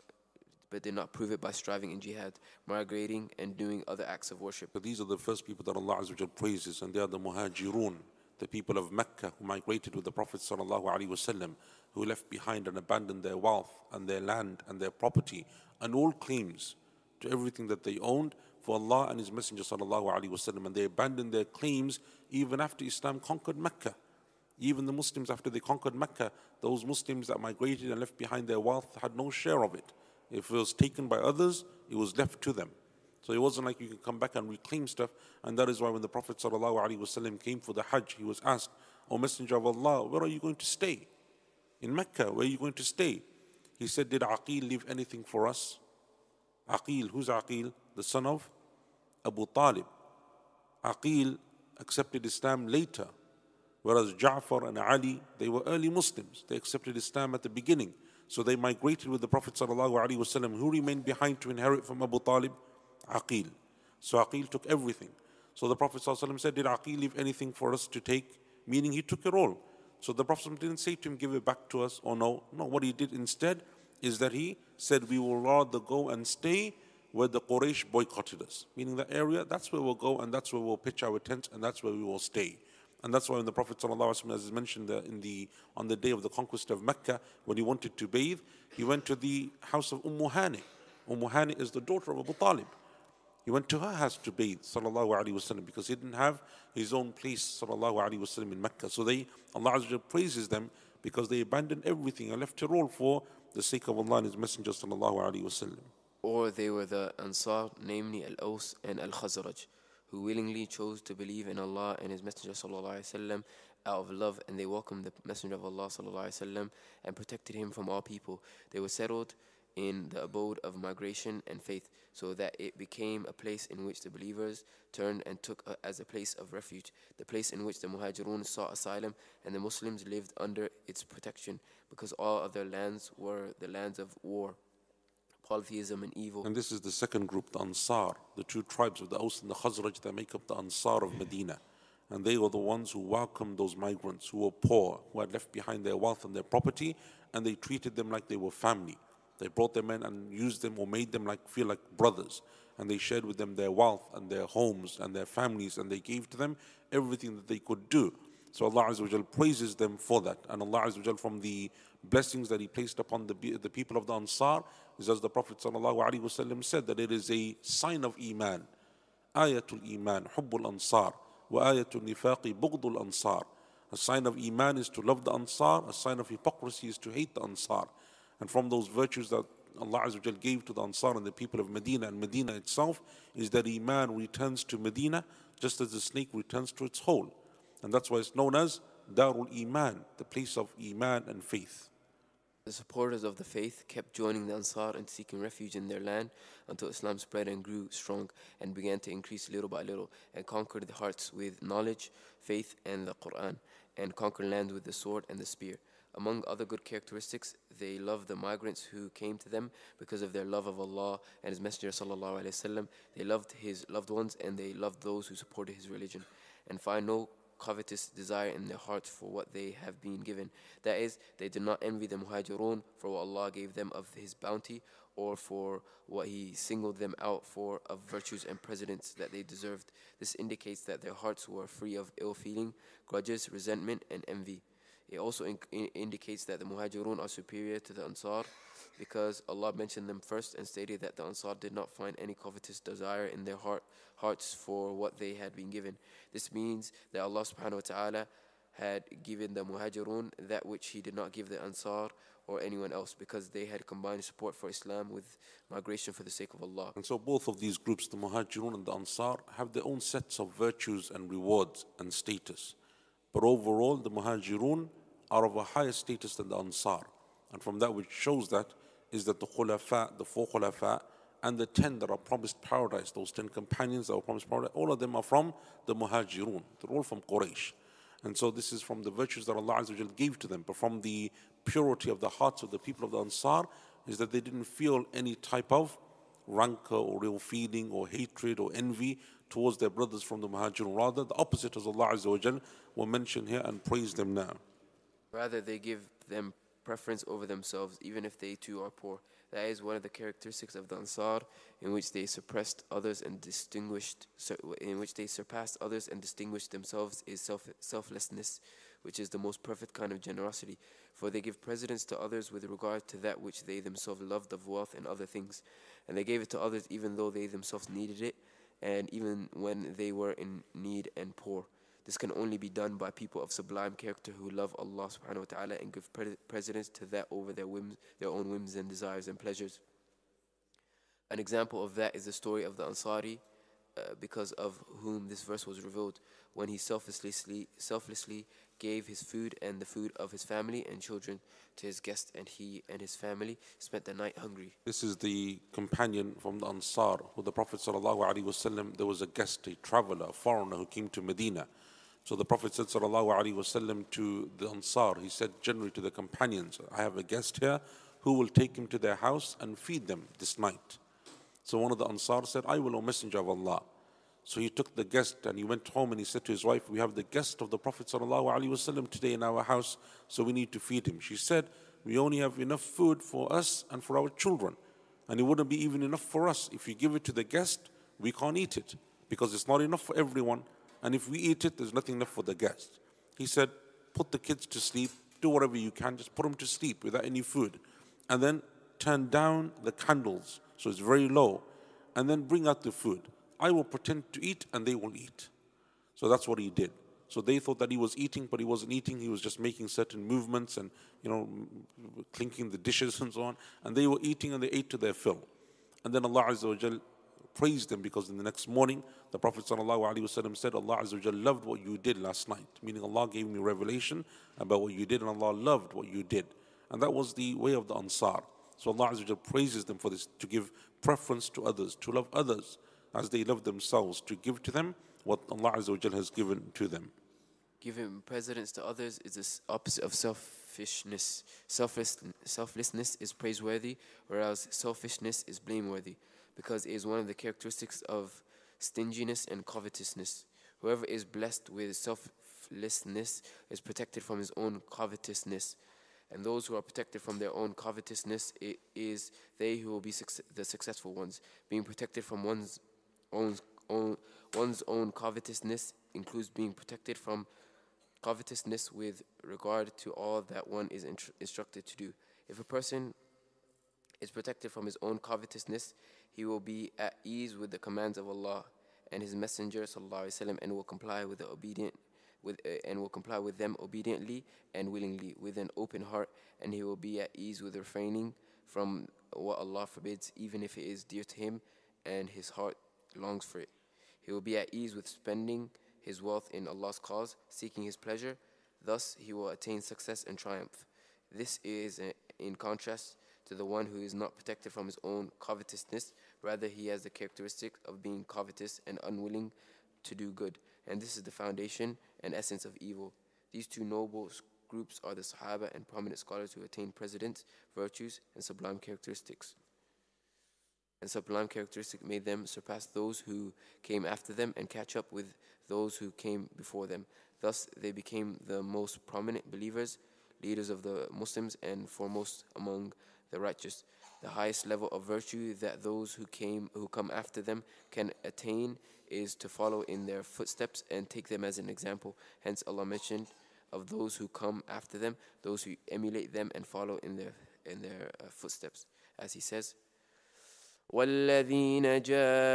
but did not prove it by striving in jihad, migrating, and doing other acts of worship. So these are the first people that Allah Azza wa Jalla praises, and they are the muhajirun, the people of Mecca who migrated with the Prophet sallallahu alaihi wasallam, who left behind and abandoned their wealth and their land and their property and all claims to everything that they owned for Allah and His Messenger sallallahu alaihi wasallam, and they abandoned their claims even after Islam conquered Mecca. Even the Muslims, after they conquered Mecca, those Muslims that migrated and left behind their wealth had no share of it. If it was taken by others, it was left to them. So it wasn't like you could come back and reclaim stuff. And that is why when the Prophet ﷺ came for the Hajj, he was asked, O Messenger of Allah, where are you going to stay? In Mecca, where are you going to stay? He said, did Aqil leave anything for us? Aqil, who's Aqil? The son of Abu Talib. Aqil accepted Islam later, whereas Ja'far and Ali, they were early Muslims. They accepted Islam at the beginning. So they migrated with the Prophet ﷺ. Who remained behind to inherit from Abu Talib? Aqil. So Aqil took everything. So the Prophet ﷺ said, did Aqil leave anything for us to take? Meaning he took it all. So the Prophet didn't say to him, give it back to us, or no. No, what he did instead is that he said, we will rather go and stay where the Quraysh boycotted us. Meaning that area, that's where we'll go, and that's where we'll pitch our tent, and that's where we will stay. And that's why when the Prophet ﷺ, as is mentioned in the, on the day of the conquest of Mecca, when he wanted to bathe, he went to the house of Umm Hani. Umm Hani is the daughter of Abu Talib. He went to her house to bathe, sallallahu alaihi wasallam, because he didn't have his own place, sallallahu alaihi wasallam, in Mecca. So they, Allah Azza wa Jalla praises them because they abandoned everything and left it all for the sake of Allah and His Messenger, sallallahu alaihi wasallam. Or they were the Ansar, namely Al-Aws and Al-Khazraj, who willingly chose to believe in Allah and His Messenger sallallahu alaihi wasallam out of love, and they welcomed the Messenger of Allah sallallahu alaihi wasallam and protected him from all people. They were settled in the abode of migration and faith, so that it became a place in which the believers turned and took a, as a place of refuge, the place in which the Muhajirun sought asylum, and the Muslims lived under its protection, because all other lands were the lands of war, polytheism and evil. And this is the second group, the Ansar, the two tribes of the Aus and the Khazraj that make up the Ansar of Medina. And they were the ones who welcomed those migrants who were poor, who had left behind their wealth and their property, and they treated them like they were family. They brought them in and used them or made them like feel like brothers. And they shared with them their wealth and their homes and their families, and they gave to them everything that they could do. So Allah Azza wa Jal praises them for that. And Allah Azza wa Jal, from the blessings that He placed upon the, the people of the Ansar, is as the Prophet sallallahu alaihi wasallam said, that it is a sign of Iman. Ayatul Iman, Hubbul Ansar, wa ayatul Nifaqi, Bughdul Ansar. A sign of Iman is to love the Ansar, a sign of hypocrisy is to hate the Ansar. And from those virtues that Allah Azza wa Jal gave to the Ansar and the people of Medina and Medina itself is that Iman returns to Medina just as the snake returns to its hole. And that's why it's known as Darul Iman, the place of Iman and faith. The supporters of the faith kept joining the Ansar and seeking refuge in their land until Islam spread and grew strong and began to increase little by little and conquered the hearts with knowledge, faith, and the Quran, and conquered lands with the sword and the spear. Among other good characteristics, they loved the migrants who came to them because of their love of Allah and His Messenger sallallahu alaihi wasallam. They loved His loved ones and they loved those who supported His religion, and find no covetous desire in their hearts for what they have been given. That is, they did not envy the Muhajirun for what Allah gave them of His bounty, or for what He singled them out for of virtues and precedents that they deserved. This indicates that their hearts were free of ill feeling, grudges, resentment, and envy. It also in- indicates that the Muhajirun are superior to the Ansar, because Allah mentioned them first and stated that the Ansar did not find any covetous desire in their heart, hearts for what they had been given. This means that Allah subhanahu wa ta'ala had given the Muhajirun that which He did not give the Ansar or anyone else, because they had combined support for Islam with migration for the sake of Allah. And so both of these groups, the Muhajirun and the Ansar, have their own sets of virtues and rewards and status. But overall, the Muhajirun are of a higher status than the Ansar. And from that which shows that is that the Khulafa, the four Khulafa, and the ten that are promised paradise, those ten companions that were promised paradise, all of them are from the Muhajirun. They're all from Quraysh. And so this is from the virtues that Allah Azza wa Jal gave to them. But from the purity of the hearts of the people of the Ansar is that they didn't feel any type of rancor or ill feeling or hatred or envy towards their brothers from the Muhajirun. Rather, the opposite, as Allah Azza wa Jal will mention here and praise them now. Rather, they give them preference over themselves, even if they too are poor. That is one of the characteristics of the Ansar, in which they suppressed others and distinguished, in which they surpassed others and distinguished themselves, is self, selflessness, which is the most perfect kind of generosity. For they give precedence to others with regard to that which they themselves loved of wealth and other things, and they gave it to others even though they themselves needed it, and even when they were in need and poor. This can only be done by people of sublime character who love Allah subhanahu wa ta'ala and give pre- precedence to that over their whims, their own whims and desires and pleasures. An example of that is the story of the Ansari, uh, because of whom this verse was revealed, when he selflessly, selflessly gave his food and the food of his family and children to his guest, and he and his family spent the night hungry. This is the companion from the Ansar, who the Prophet sallallahu alaihi wasallam, there was a guest, a traveler, a foreigner who came to Medina. So the Prophet said sallallahu alaihi wasallam to the Ansar, he said generally to the companions, I have a guest here who will take him to their house and feed them this night. So one of the Ansar said, I will, O Messenger of Allah. So he took the guest and he went home and he said to his wife, we have the guest of the Prophet sallallahu alaihi wasallam today in our house, so we need to feed him. She said, we only have enough food for us and for our children, and it wouldn't be even enough for us. If you give it to the guest, we can't eat it because it's not enough for everyone. and if we eat it, there's nothing left for the guests. He said, put the kids to sleep, do whatever you can, just put them to sleep without any food. And then turn down the candles, so it's very low, and then bring out the food. I will pretend to eat, and they will eat. So that's what he did. So they thought that he was eating, but he wasn't eating. He was just making certain movements and, you know, clinking the dishes and so on. And they were eating, and they ate to their fill. And then Allah Azza wa Jal praised them, because in the next morning, the Prophet Sallallahu Alaihi Wasallam said, Allah Azza wa Jal loved what you did last night. Meaning Allah gave me revelation about what you did, and Allah loved what you did. And that was the way of the Ansar. So Allah Azza wa Jal praises them for this, to give preference to others, to love others as they love themselves, to give to them what Allah Azza wa Jal has given to them. Giving precedence to others is the opposite of selfishness. Selfless, selflessness is praiseworthy, whereas selfishness is blameworthy, because it is one of the characteristics of stinginess and covetousness. Whoever is blessed with selflessness is protected from his own covetousness. And those who are protected from their own covetousness, it is they who will be suc- the successful ones. Being protected from one's own, own, one's own covetousness includes being protected from covetousness with regard to all that one is instru- instructed to do. If a person is protected from his own covetousness, he will be at ease with the commands of Allah and His Messenger Sallallahu Alaihi Wasallam, and will comply with the obedient with uh, and will comply with them obediently and willingly with an open heart, and he will be at ease with refraining from what Allah forbids, even if it is dear to him and his heart longs for it. He will be at ease with spending his wealth in Allah's cause, seeking His pleasure. Thus, he will attain success and triumph. This is in contrast to the one who is not protected from his own covetousness. Rather, he has the characteristic of being covetous and unwilling to do good. And this is the foundation and essence of evil. These two noble groups are the Sahaba and prominent scholars who attain precedence, virtues, and sublime characteristics. And sublime characteristic made them surpass those who came after them and catch up with those who came before them. Thus, they became the most prominent believers, leaders of the Muslims, and foremost among the righteous. The highest level of virtue that those who came, who come after them can attain is to follow in their footsteps and take them as an example. Hence, Allah mentioned of those who come after them, those who emulate them and follow in their in their uh, footsteps, as He says, وَالَّذِينَ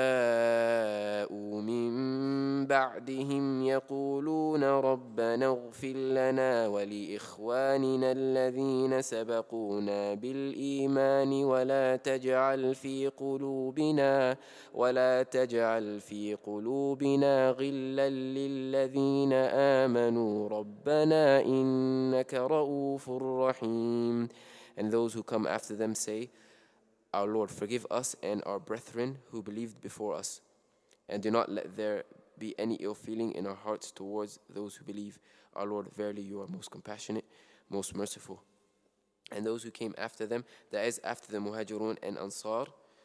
جَاءُوا مِن بَعْدِهِمْ يَقُولُونَ رَبَّنَا اغْفِرْ لَنَا وَلِإِخْوَانِنَا الَّذِينَ سَبَقُونَا بِالْإِيمَانِ وَلَا تَجْعَلْ فِي قُلُوبِنَا وَلَا تَجْعَلْ فِي قُلُوبِنَا غِلًّا لِلَّذِينَ آمَنُوا رَبَّنَا إِنَّكَ رَءُوفٌ رَحِيمٌ. And those who come after them say, Our Lord, forgive us and our brethren who believed before us, and do not let there be any ill feeling in our hearts towards those who believe. Our Lord, verily you are most compassionate, most merciful. And those who came after them, that is, after the Muhajirun and Ansar,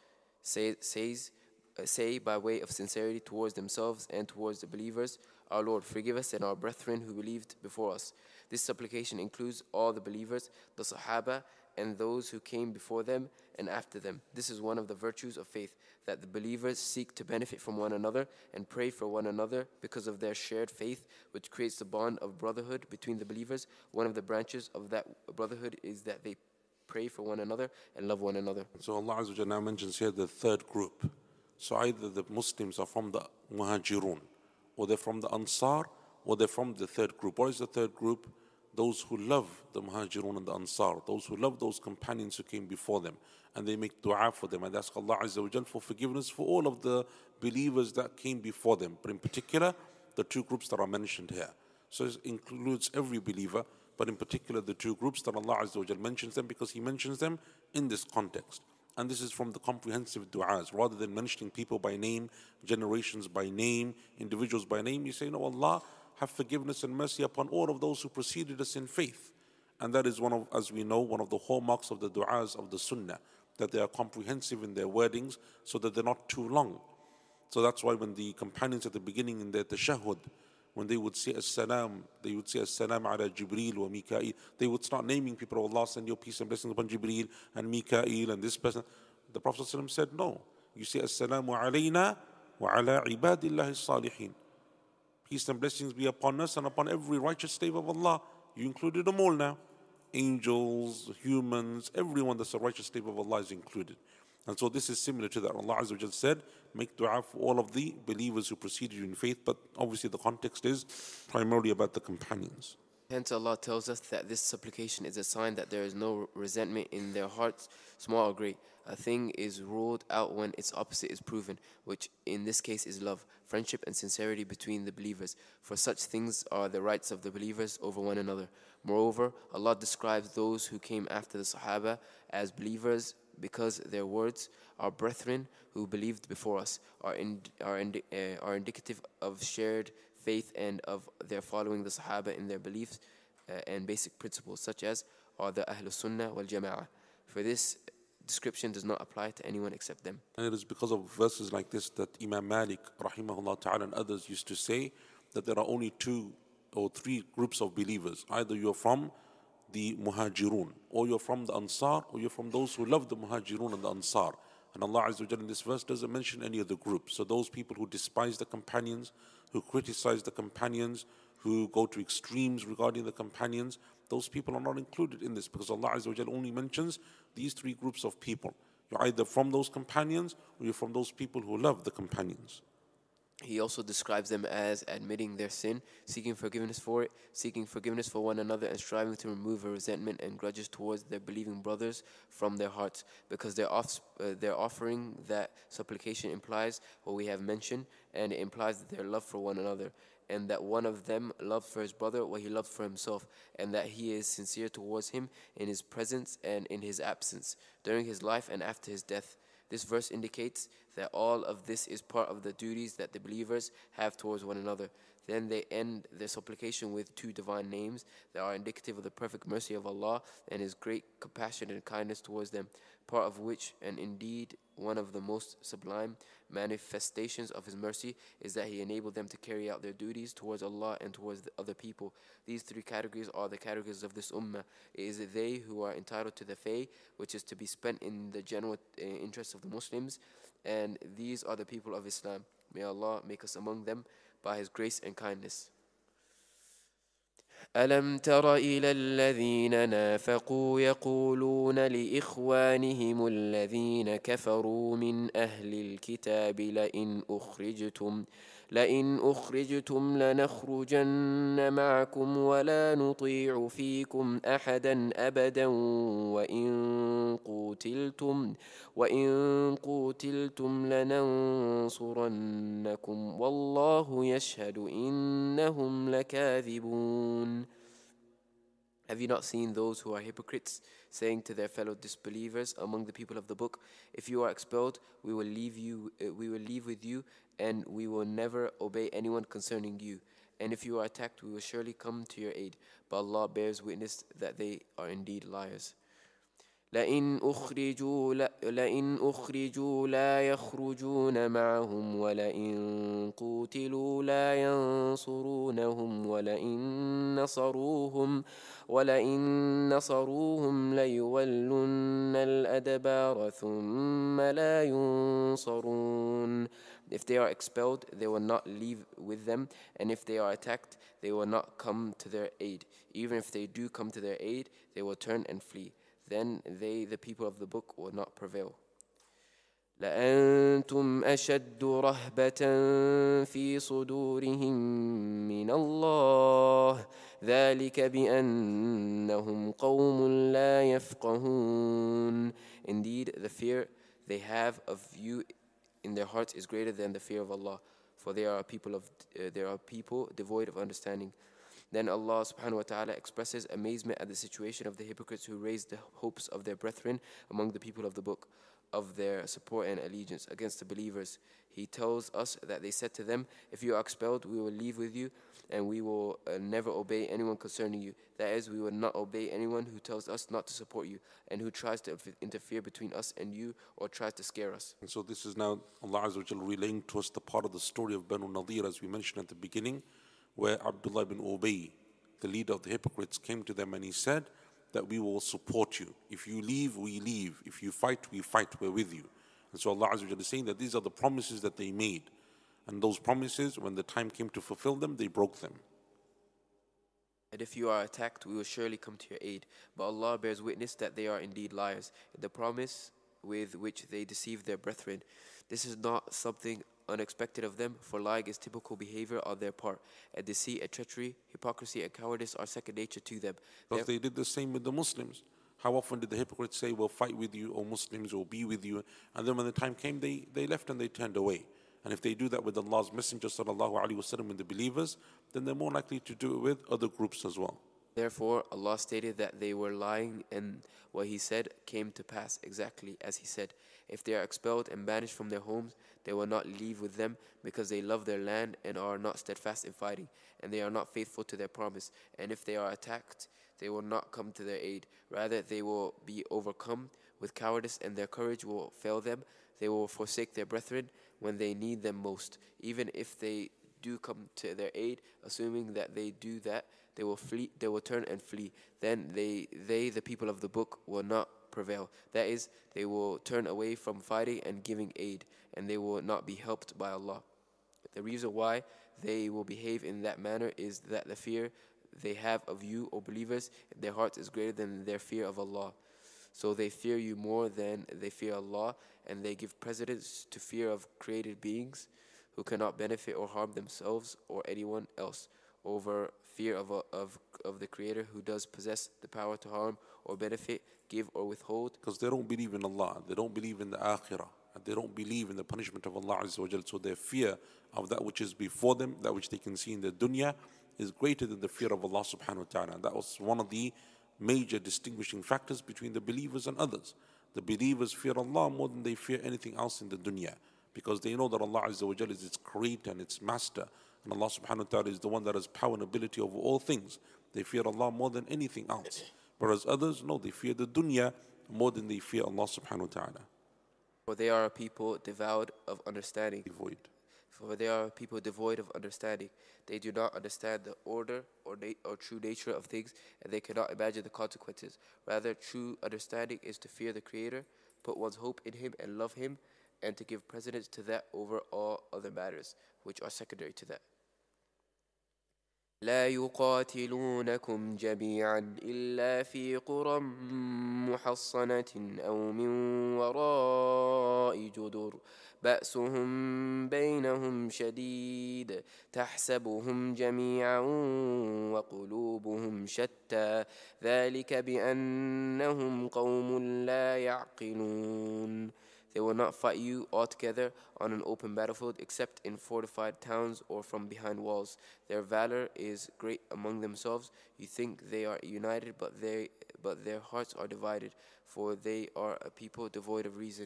say, says, uh, say by way of sincerity towards themselves and towards the believers, Our Lord, forgive us and our brethren who believed before us. This supplication includes all the believers, the Sahaba, and those who came before them and after them. This is one of the virtues of faith, that the believers seek to benefit from one another and pray for one another because of their shared faith, which creates the bond of brotherhood between the believers. One of the branches of that brotherhood is that they pray for one another and love one another. So Allah Azza wa Jalla now mentions here the third group. So either the Muslims are from the Muhajirun, or they're from the Ansar, or they're from the third group. What is the third group? Those who love the Muhajirun and the Ansar, those who love those companions who came before them, and they make dua for them and ask Allah Azza wa Jal for forgiveness for all of the believers that came before them, but in particular the two groups that are mentioned here. So it includes every believer, but in particular the two groups that Allah Azza wa Jal mentions them, because He mentions them in this context. And this is from the comprehensive du'as. Rather than mentioning people by name, generations by name, individuals by name, you say, no, Allah, have forgiveness and mercy upon all of those who preceded us in faith. And that is one of, as we know, one of the hallmarks of the du'as of the sunnah, that they are comprehensive in their wordings so that they're not too long. So that's why when the companions at the beginning in their tashahhud, when they would say as-salam, they would say as-salam ala Jibreel wa Mikail. They would start naming people, Allah send your peace and blessings upon Jibreel and Mikail and this person. The Prophet ﷺ said, no. You say as-salamu alayna wa ala ibadillahi salihin. Peace and blessings be upon us and upon every righteous slave of Allah. You included them all now. Angels, humans, everyone that's a righteous slave of Allah is included. And so this is similar to that. Allah Azza wa Jal said, make dua for all of the believers who preceded you in faith, but obviously the context is primarily about the companions. Hence Allah tells us that this supplication is a sign that there is no resentment in their hearts, small or great. A thing is ruled out when its opposite is proven, which in this case is love, friendship and sincerity between the believers. For such things are the rights of the believers over one another. Moreover, Allah describes those who came after the Sahaba as believers because their words, our brethren who believed before us, are, in, are, indi- uh, are indicative of shared faith and of their following the Sahaba in their beliefs uh, and basic principles, such as are the Ahlul Sunnah wal Jama'ah. For this description does not apply to anyone except them. And it is because of verses like this that Imam Malik, rahimahullah ta'ala, and others used to say that there are only two or three groups of believers. Either you're from the Muhajirun, or you're from the Ansar, or you're from those who love the Muhajirun and the Ansar. And Allah Azza wa Jalla in this verse doesn't mention any of the groups. So those people who despise the companions, who criticize the companions, who go to extremes regarding the companions, those people are not included in this, because Allah Azza wa Jalla only mentions these three groups of people. You're either from those companions or you're from those people who love the companions. He also describes them as admitting their sin, seeking forgiveness for it, seeking forgiveness for one another, and striving to remove a resentment and grudges towards their believing brothers from their hearts, because their, off, uh, their offering that supplication implies what we have mentioned, and it implies their love for one another, and that one of them loved for his brother what he loved for himself, and that he is sincere towards him in his presence and in his absence, during his life and after his death. This verse indicates that all of this is part of the duties that the believers have towards one another. Then they end their supplication with two divine names that are indicative of the perfect mercy of Allah and His great compassion and kindness towards them, part of which, and indeed one of the most sublime manifestations of His mercy, is that He enabled them to carry out their duties towards Allah and towards the other people. These three categories are the categories of this ummah. It is they who are entitled to the fay, which is to be spent in the general uh, interest of the Muslims, and these are the people of Islam. May Allah make us among them by His grace and kindness. ألم تر إلى الذين نافقوا يقولون لإخوانهم الذين كفروا من أهل الكتاب لئن أخرجتم لئن أخرجتم لنخرجن معكم ولا نطيع فيكم أحدا أبدا وإن قوتلتم وإن قوتلتم لننصرنكم والله يشهد إنهم لكاذبون. Have you not seen those who are hypocrites saying to their fellow disbelievers among the people of the book, if you are expelled, we will leave you, uh, we will leave with you, and we will never obey anyone concerning you. And if you are attacked, we will surely come to your aid. But Allah bears witness that they are indeed liars. لئن أخرجوا لئن أخرجوا لا يخرجون معهم ولئن قوتلوا لا ينصرونهم ولئن نصروهم ولئن نصروهم ليولن الأدبار ثم لا ينصرون. If they are expelled, they will not leave with them, and if they are attacked, they will not come to their aid. Even if they do come to their aid, they will turn and flee. Then they, the people of the book, will not prevail. لأنتم أشد رهبة في صدورهم من الله ذلك بأنهم قوم لا يفقهون. Indeed, the fear they have of you in their hearts is greater than the fear of Allah, for they are people of uh, they are people devoid of understanding. Then Allah subhanahu wa ta'ala expresses amazement at the situation of the hypocrites who raised the hopes of their brethren among the people of the book, of their support and allegiance against the believers. He tells us that they said to them, if you are expelled, we will leave with you, and we will uh, never obey anyone concerning you. That is, we will not obey anyone who tells us not to support you, and who tries to interfere between us and you, or tries to scare us. And so this is now Allah Azza wa Jalla relaying to us the part of the story of Banu Nadir, as we mentioned at the beginning, where Abdullah ibn Ubay, the leader of the hypocrites, came to them and he said that we will support you. If you leave, we leave. If you fight, we fight. We're with you. And so Allah Azza wa Jalla is saying that these are the promises that they made. And those promises, when the time came to fulfill them, they broke them. And if you are attacked, we will surely come to your aid. But Allah bears witness that they are indeed liars in the promise with which they deceive their brethren. This is not something unexpected of them, for lying is typical behavior on their part, and deceit and treachery, hypocrisy and cowardice are second nature to them. Because they did the same with the Muslims. How often did the hypocrites say, we'll fight with you, O Muslims, we'll be with you, and then when the time came, they, they left and they turned away. And if they do that with Allah's Messenger sallallahu alaihi wasallam with the believers, then they're more likely to do it with other groups as well. Therefore, Allah stated that they were lying, and what He said came to pass exactly as He said. If they are expelled and banished from their homes, they will not leave with them, because they love their land and are not steadfast in fighting, and they are not faithful to their promise. And if they are attacked, they will not come to their aid. Rather, they will be overcome with cowardice, and their courage will fail them. They will forsake their brethren when they need them most. Even if they do come to their aid, assuming that they do that, they will flee, they will turn and flee. Then they, they, the people of the book, will not prevail. That is, they will turn away from fighting and giving aid, and they will not be helped by Allah. The reason why they will behave in that manner is that the fear they have of you, O believers, in their hearts is greater than their fear of Allah. So they fear you more than they fear Allah, and they give precedence to fear of created beings who cannot benefit or harm themselves or anyone else over fear of, a, of, of the Creator who does possess the power to harm or benefit, give or withhold. Because they don't believe in Allah, they don't believe in the Akhirah, and they don't believe in the punishment of Allah Azza wa Jal. So their fear of that which is before them, that which they can see in the dunya, is greater than the fear of Allah subhanahu wa ta'ala. That was one of the major distinguishing factors between the believers and others. The believers fear Allah more than they fear anything else in the dunya, because they know that Allah Azza wa Jal is its creator and its master, and Allah subhanahu wa ta'ala is the one that has power and ability over all things. They fear Allah more than anything else. Whereas others, no, they fear the dunya more than they fear Allah subhanahu wa ta'ala. For they are a people devoid of understanding. Devoid. For they are a people devoid of understanding. They do not understand the order or, na- or true nature of things, and they cannot imagine the consequences. Rather, true understanding is to fear the Creator, put one's hope in Him and love Him, and to give precedence to that over all other matters, which are secondary to that. لا يقاتلونكم جميعا إلا في قرى محصنة أو من وراء جدر بأسهم بينهم شديد تحسبهم جميعا وقلوبهم شتى ذلك بأنهم قوم لا يعقلون. They will not fight you altogether on an open battlefield except in fortified towns or from behind walls. Their valor is great among themselves. You think they are united, but they but their hearts are divided, for they are a people devoid of reason.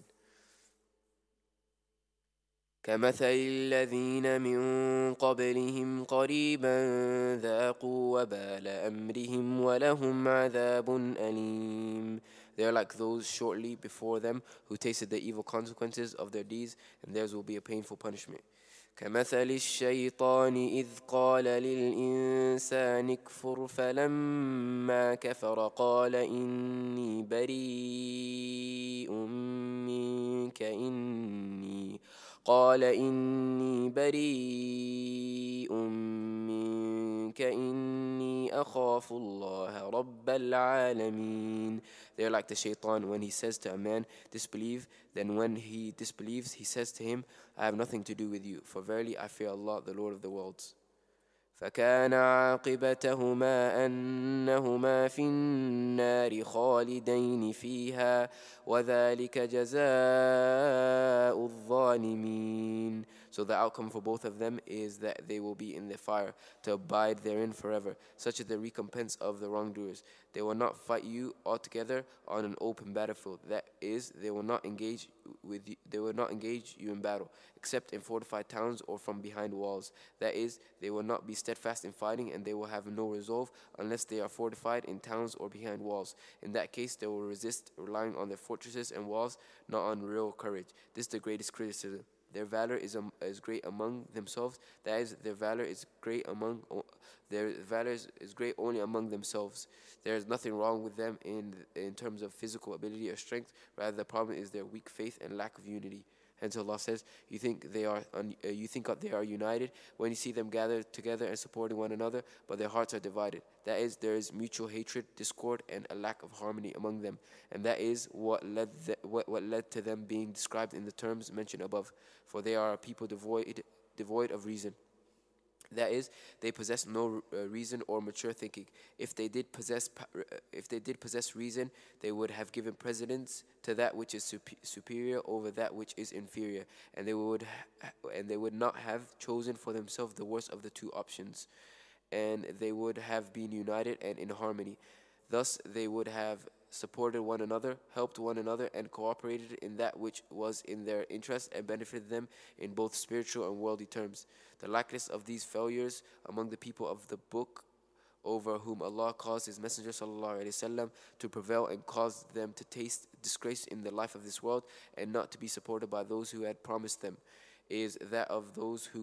كمثل الذين من قبلهم قريبا ذاقوا وبال أمرهم ولهم عذاب أليم. They are like those shortly before them who tasted the evil consequences of their deeds, and theirs will be a painful punishment. كمثل الشيطان إذ قال للإنسان اكفر فلما كفر قال إني بريء منك إني قال إني بريء منك إني أخاف الله رب العالمين. They are like the shaitan when he says to a man, disbelieve. Then when he disbelieves, he says to him, I have nothing to do with you, for verily I fear Allah, the Lord of the worlds. فكان عاقبتهما أنهما في النار خالدين فيها وذلك جزاء الظالمين. So the outcome for both of them is that they will be in the fire to abide therein forever. Such is the recompense of the wrongdoers. They will not fight you altogether on an open battlefield. That is, they will not engage with you, they will not engage you in battle, except in fortified towns or from behind walls. That is, they will not be steadfast in fighting, and they will have no resolve unless they are fortified in towns or behind walls. In that case, they will resist, relying on their fortresses and walls, not on real courage. This is the greatest criticism. Their valor is um, is great among themselves. That is, their valor is great among their valor is, is great only among themselves. There is nothing wrong with them in in terms of physical ability or strength. Rather, the problem is their weak faith and lack of unity. Hence Allah says, you think they are un- uh, you think they are united when you see them gathered together and supporting one another, but their hearts are divided. That is, there is mutual hatred, discord, and a lack of harmony among them. And that is what led the, what, what led to them being described in the terms mentioned above. For they are a people devoid devoid of reason. That is, they possess no uh, reason or mature thinking. If they did possess, uh, if they did possess reason, they would have given precedence to that which is super- superior over that which is inferior, and they would, ha- and they would not have chosen for themselves the worst of the two options, and they would have been united and in harmony. Thus, they would have supported one another, helped one another, and cooperated in that which was in their interest and benefited them in both spiritual and worldly terms. The likeness of these failures among the people of the book, over whom Allah caused His Messenger sallallahu alaihi wasallam to prevail and caused them to taste disgrace in the life of this world and not to be supported by those who had promised them, is that of those who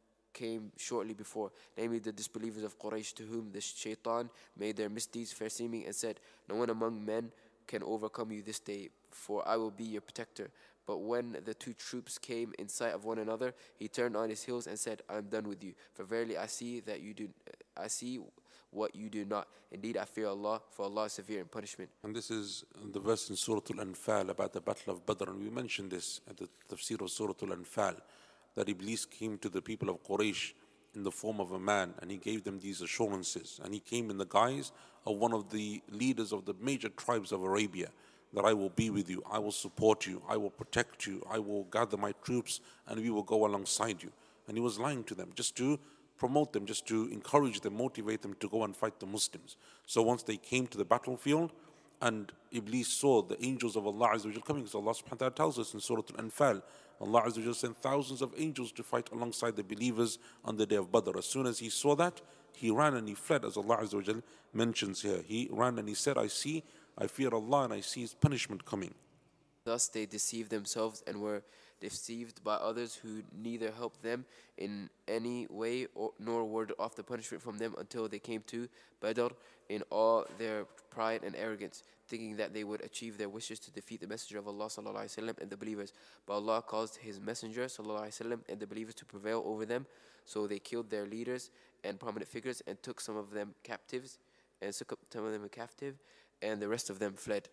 came shortly before, namely the disbelievers of Quraysh, to whom the shaitan made their misdeeds fair seeming and said, no one among men can overcome you this day, for I will be your protector. But when the two troops came in sight of one another, he turned on his heels and said, I am done with you, for verily I see that you do I see what you do not. Indeed, I fear Allah, for Allah is severe in punishment. And this is the verse in Surah Al-Anfal about the Battle of Badr, and we mentioned this at the tafsir of Surah Al-Anfal, that Iblis came to the people of Quraysh in the form of a man, and he gave them these assurances, and he came in the guise of one of the leaders of the major tribes of Arabia, that I will be with you, I will support you, I will protect you, I will gather my troops, and we will go alongside you. And he was lying to them just to promote them, just to encourage them, motivate them to go and fight the Muslims. So once they came to the battlefield, and Iblis saw the angels of Allah Azza wa Jal coming, so Allah subhanahu wa ta'ala tells us in Surah Al-Anfal, Allah Azza wa Jal sent thousands of angels to fight alongside the believers on the day of Badr. As soon as he saw that, he ran and he fled, as Allah Azza wa Jal mentions here. He ran and he said, I see, I fear Allah and I see His punishment coming. Thus they deceived themselves and were deceived by others who neither helped them in any way or, nor warded off the punishment from them until they came to Badr in all their pride and arrogance, thinking that they would achieve their wishes to defeat the Messenger of Allah sallallahu alaihi wasallam and the believers. But Allah caused His Messenger sallallahu alaihi wasallam and the believers to prevail over them, so they killed their leaders and prominent figures and took some of them captives and took some of them captive, and the rest of them fled.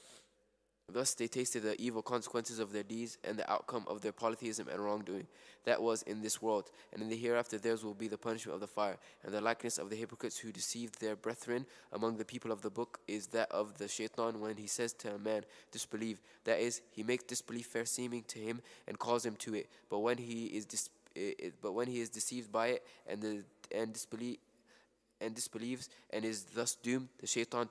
Thus they tasted the evil consequences of their deeds and the outcome of their polytheism and wrongdoing. That was in this world, and in the hereafter theirs will be the punishment of the fire. And the likeness of the hypocrites who deceived their brethren among the people of the book is that of the shaitan when he says to a man, disbelieve. That is, he makes disbelief fair seeming to him and calls him to it. But when he is dis- but when he is deceived by it and the and disbelieve and disbelieves and is thus doomed, the shaitan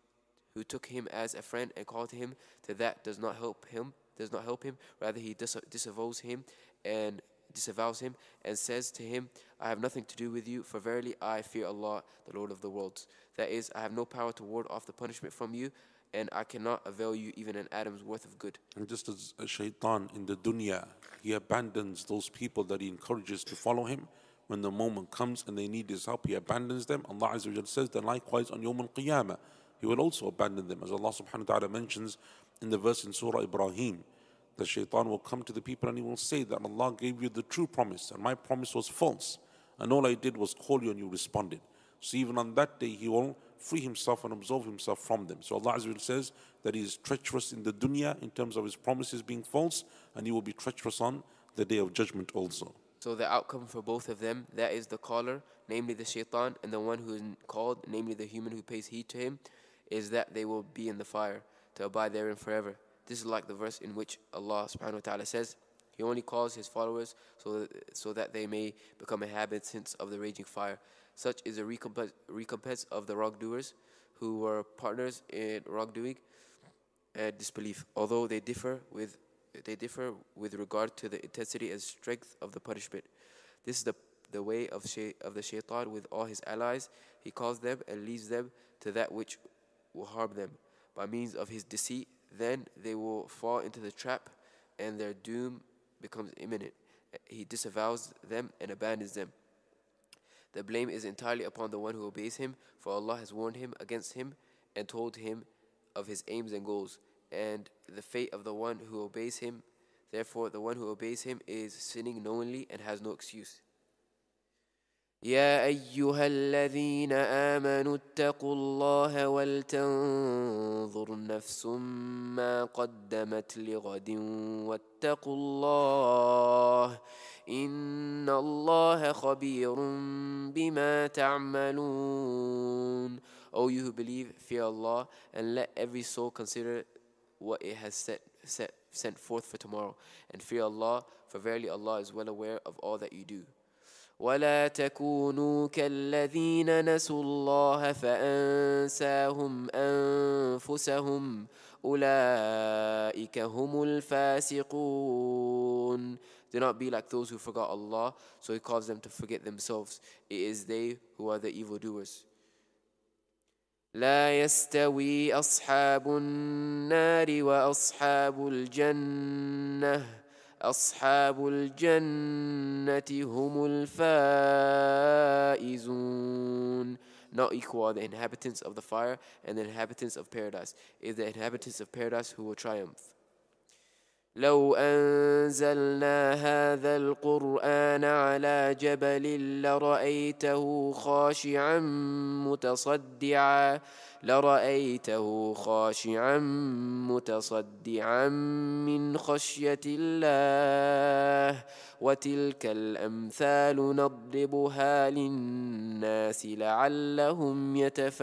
who took him as a friend and called him to that does not help him, does not help him. Rather, he dis- disavows him and disavows him and says to him, I have nothing to do with you, for verily I fear Allah, the Lord of the worlds. That is, I have no power to ward off the punishment from you, and I cannot avail you even an atom's worth of good. And just as a shaitan in the dunya, he abandons those people that he encourages to follow him. When the moment comes and they need his help, he abandons them. Allah Azza wa Jal says that likewise on Yawm al-Qiyamah, He will also abandon them. As Allah subhanahu wa ta'ala mentions in the verse in Surah Ibrahim, the shaitan will come to the people and he will say that Allah gave you the true promise and my promise was false. And all I did was call you and you responded. So even on that day, he will free himself and absolve himself from them. So Allah Azza wa Jalla says that he is treacherous in the dunya in terms of his promises being false, and he will be treacherous on the day of judgment also. So the outcome for both of them, that is the caller, namely the shaitan, and the one who is called, namely the human who pays heed to him, is that they will be in the fire, to abide therein forever. This is like the verse in which Allah subhanahu wa ta'ala says, He only calls His followers so that, so that they may become inhabitants of the raging fire. Such is a recompense, recompense of the wrongdoers who were partners in wrongdoing and disbelief, although they differ with they differ with regard to the intensity and strength of the punishment. This is the the way of shay, of the shaitan with all his allies. He calls them and leads them to that which will harm them by means of his deceit. Then they will fall into the trap, and their doom becomes imminent. He disavows them and abandons them. The blame is entirely upon the one who obeys him, for Allah has warned him against him and told him of his aims and goals. And the fate of the one who obeys him, Therefore, the one who obeys him is sinning knowingly and has no excuse. يا أيها الذين آمنوا اتقوا الله ولتنظر نفس ما قدمت لغد واتقوا الله إن الله خبير بما تعملون. O you who believe, fear Allah, and let every soul consider what it has set, set, sent forth for tomorrow, and fear Allah, for verily Allah is well aware of all that you do. ولا تكونوا كالذين نسوا الله فأنساهم أنفسهم أولئك هم الفاسقون. Do not be like those who forgot Allah, so He calls them to forget themselves. It is they who are the evildoers. لا يستوي أصحاب النار وأصحاب الجنة أصحاب الجنة هم الفائزون. Not equal are the inhabitants of the fire and the inhabitants of paradise. It is the inhabitants of paradise who will triumph. لو أنزلنا هذا القرآن على جبل لرأيته خاشعا متصدعا لرأيته خاشعا متصدعا من خشية الله وتلك الأمثال نضربها للناس لعلهم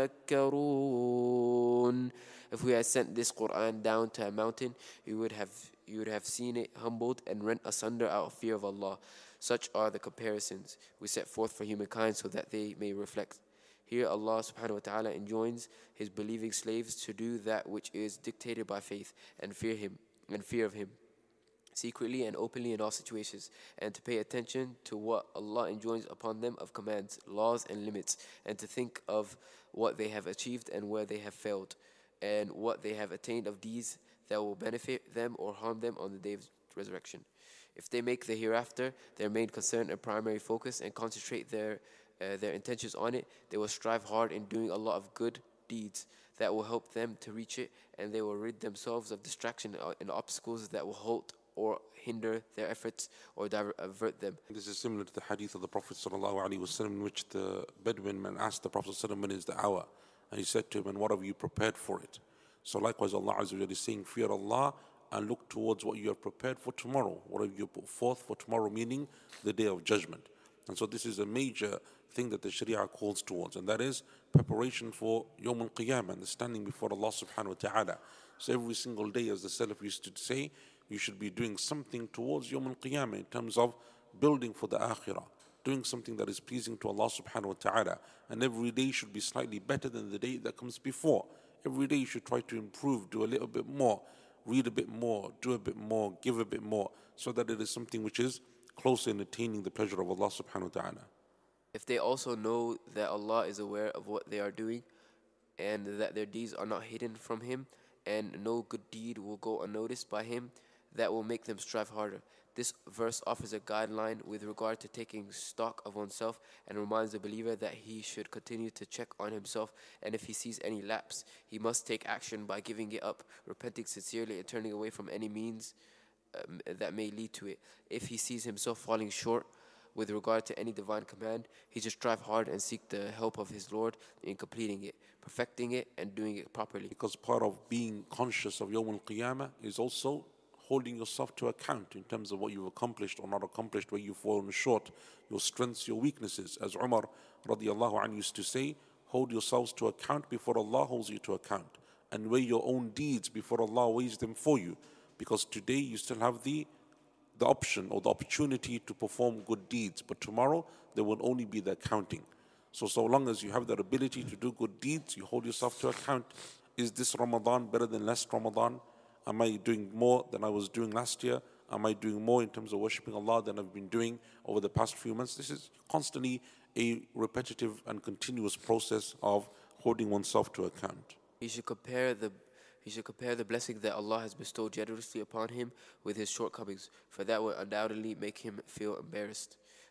يتفكرون. If we had sent this Quran down to a mountain, you would have you would have seen it humbled and rent asunder out of fear of Allah. Such are the comparisons we set forth for humankind so that they may reflect. Here Allah subhanahu wa ta'ala enjoins His believing slaves to do that which is dictated by faith and fear Him and fear of Him, secretly and openly in all situations, and to pay attention to what Allah enjoins upon them of commands, laws and limits, and to think of what they have achieved and where they have failed, and what they have attained of deeds that will benefit them or harm them on the day of resurrection. If they make the hereafter their main concern and primary focus and concentrate their uh, their intentions on it, they will strive hard in doing a lot of good deeds that will help them to reach it, and they will rid themselves of distraction and obstacles that will halt or hinder their efforts or divert them. This is similar to the hadith of the Prophet ﷺ, in which the Bedouin man asked the Prophet ﷺ when is the hour, and he said to him, and what have you prepared for it? So likewise Allah Azza wa Jalla is saying, fear Allah and look towards what you have prepared for tomorrow. What have you put forth for tomorrow, meaning the day of judgment. And so this is a major thing that the Sharia calls towards, and that is preparation for Yawm al-Qiyamah and the standing before Allah subhanahu wa ta'ala. So every single day, as the Salaf used to say, you should be doing something towards Yawm al-Qiyamah in terms of building for the Akhirah, doing something that is pleasing to Allah subhanahu wa ta'ala. And every day should be slightly better than the day that comes before. Every day you should try to improve, do a little bit more, read a bit more, do a bit more, give a bit more, so that it is something which is closer in attaining the pleasure of Allah subhanahu wa ta'ala. If they also know that Allah is aware of what they are doing and that their deeds are not hidden from Him and no good deed will go unnoticed by Him, that will make them strive harder. This verse offers a guideline with regard to taking stock of oneself and reminds the believer that he should continue to check on himself, and if he sees any lapse, he must take action by giving it up, repenting sincerely and turning away from any means um, that may lead to it. If he sees himself falling short with regard to any divine command, he should strive hard and seek the help of his Lord in completing it, perfecting it, and doing it properly. Because part of being conscious of Yawm al-Qiyamah is also holding yourself to account in terms of what you've accomplished or not accomplished, where you've fallen short, your strengths, your weaknesses. As Umar radiallahu anhu used to say, hold yourselves to account before Allah holds you to account, and weigh your own deeds before Allah weighs them for you. Because today you still have the the option or the opportunity to perform good deeds, but tomorrow there will only be the accounting. So, so long as you have that ability to do good deeds, you hold yourself to account. Is this Ramadan better than last Ramadan? Am I doing more than I was doing last year? Am I doing more in terms of worshipping Allah than I've been doing over the past few months? This is constantly a repetitive and continuous process of holding oneself to account. He should compare the He should compare the blessing that Allah has bestowed generously upon him with his shortcomings, for that would undoubtedly make him feel embarrassed.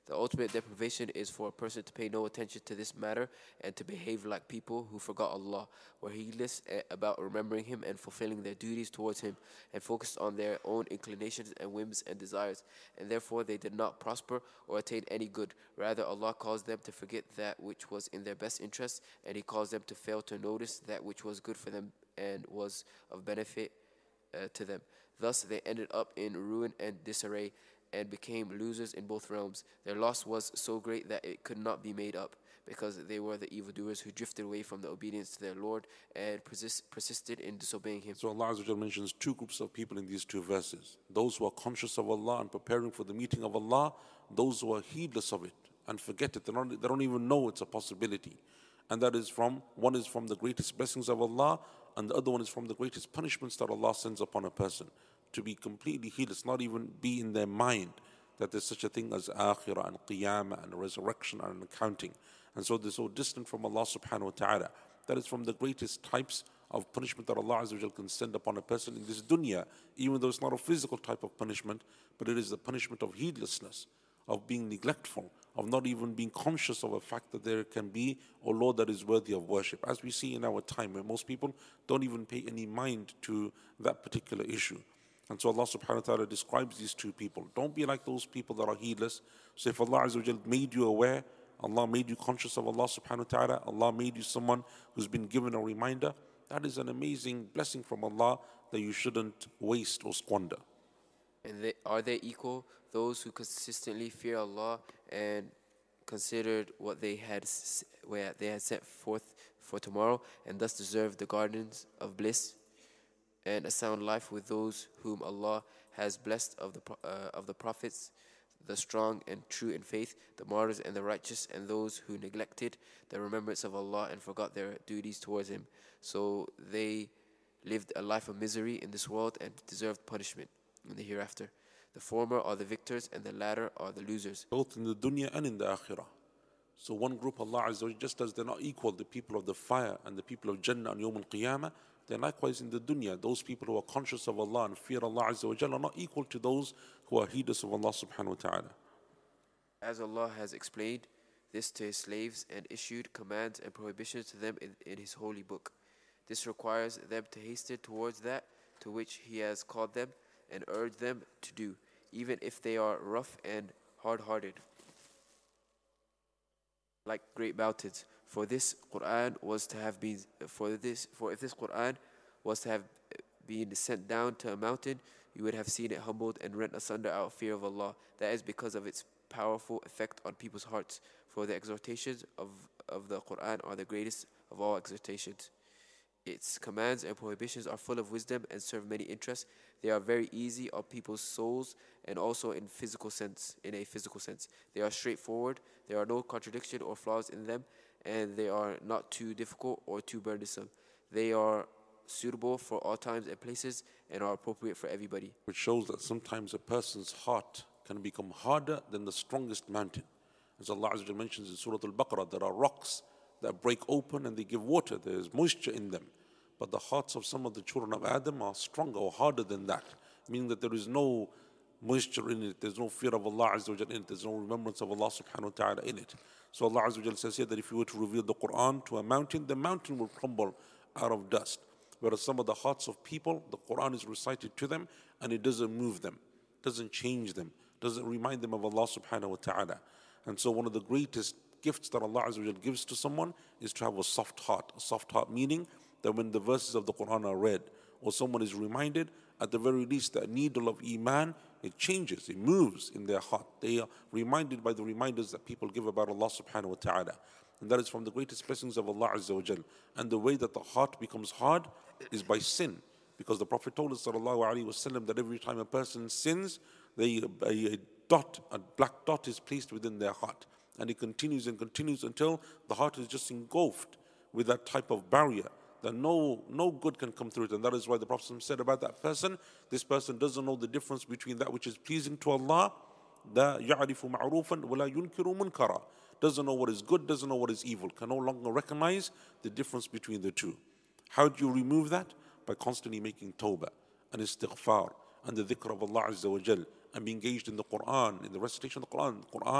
The ultimate deprivation is for a person to pay no attention to this matter and to behave like people who forgot Allah, were heedless about remembering Him and fulfilling their duties towards Him, and focused on their own inclinations and whims and desires, and therefore they did not prosper or attain any good. Rather, Allah caused them to forget that which was in their best interest, and He caused them to fail to notice that which was good for them and was of benefit uh, to them. Thus, they ended up in ruin and disarray, and became losers in both realms. Their loss was so great that it could not be made up, because they were the evildoers who drifted away from the obedience to their Lord and persist, persisted in disobeying Him. So Allah Azza wa Jalla mentions two groups of people in these two verses. Those who are conscious of Allah and preparing for the meeting of Allah, those who are heedless of it and forget it. They don't, they don't even know it's a possibility. And that is from, one is from the greatest blessings of Allah, and the other one is from the greatest punishments that Allah sends upon a person. To be completely heedless, not even be in their mind that there's such a thing as akhirah and qiyamah and resurrection and accounting. And so they're so distant from Allah subhanahu wa ta'ala. That is from the greatest types of punishment that Allah Azza wa Jal can send upon a person in this dunya, even though it's not a physical type of punishment, but it is the punishment of heedlessness, of being neglectful, of not even being conscious of the fact that there can be a Lord that is worthy of worship. As we see in our time, where most people don't even pay any mind to that particular issue. And so Allah subhanahu wa ta'ala describes these two people. Don't be like those people that are heedless. So if Allah Azza wa Jal made you aware, Allah made you conscious of Allah subhanahu wa ta'ala, Allah made you someone who's been given a reminder, that is an amazing blessing from Allah that you shouldn't waste or squander. And they, are they equal, those who consistently fear Allah and considered what they had where they had set forth for tomorrow, and thus deserve the gardens of bliss and a sound life with those whom Allah has blessed of the uh, of the prophets, the strong and true in faith, the martyrs and the righteous, and those who neglected the remembrance of Allah and forgot their duties towards Him. So they lived a life of misery in this world and deserved punishment in the hereafter. The former are the victors and the latter are the losers. Both in the dunya and in the akhirah. So one group, Allah Azza wa Jalla, just as they're not equal, the people of the fire and the people of Jannah on Yawm al-Qiyamah, they're likewise in the dunya. Those people who are conscious of Allah and fear Allah Azza wa Jalla are not equal to those who are heedless of Allah subhanahu wa ta'ala. As Allah has explained this to His slaves and issued commands and prohibitions to them in, in His holy book. This requires them to hasten towards that to which He has called them and urge them to do, even if they are rough and hard-hearted, like great mountains. For this Quran was to have been for this for if this Quran was to have been sent down to a mountain, you would have seen it humbled and rent asunder out of fear of Allah. That is because of its powerful effect on people's hearts. For the exhortations of, of the Quran are the greatest of all exhortations. Its commands and prohibitions are full of wisdom and serve many interests. They are very easy on people's souls and also in physical sense, in a physical sense. They are straightforward, there are no contradiction or flaws in them, and they are not too difficult or too burdensome. They are suitable for all times and places and are appropriate for everybody. Which shows that sometimes a person's heart can become harder than the strongest mountain. As Allah Azza wa Jalla mentions in Surah Al-Baqarah, there are rocks that break open and they give water. There is moisture in them. But the hearts of some of the children of Adam are stronger or harder than that, meaning that there is no moisture in it, there's no fear of Allah Azza wa Jalla in it, there's no remembrance of Allah subhanahu wa ta'ala in it. So Allah Azza wa Jalla says here that if you were to reveal the Quran to a mountain, the mountain will crumble out of dust. Whereas some of the hearts of people, the Quran is recited to them and it doesn't move them, doesn't change them, doesn't remind them of Allah subhanahu wa ta'ala. And so one of the greatest gifts that Allah Azza wa Jalla gives to someone is to have a soft heart. A soft heart meaning that when the verses of the Quran are read or someone is reminded, at the very least, the needle of Iman, it changes, it moves in their heart. They are reminded by the reminders that people give about Allah subhanahu wa ta'ala. And that is from the greatest blessings of Allah Azza wa Jal. And the way that the heart becomes hard is by sin. Because the Prophet told us sallallahu alaihi wasallam that every time a person sins, they, a, a dot, a black dot is placed within their heart. And it continues and continues until the heart is just engulfed with that type of barrier that no, no good can come through it. And that is why the Prophet said about that person, this person doesn't know the difference between that which is pleasing to Allah, لا يعرف معروفا ولا ينكر منكرا, doesn't know what is good, doesn't know what is evil, can no longer recognize the difference between the two. How do you remove that? By constantly making tawbah and istighfar and the dhikr of Allah Azza wa Jal, and be engaged in the Quran, in the recitation of the Quran. The Quran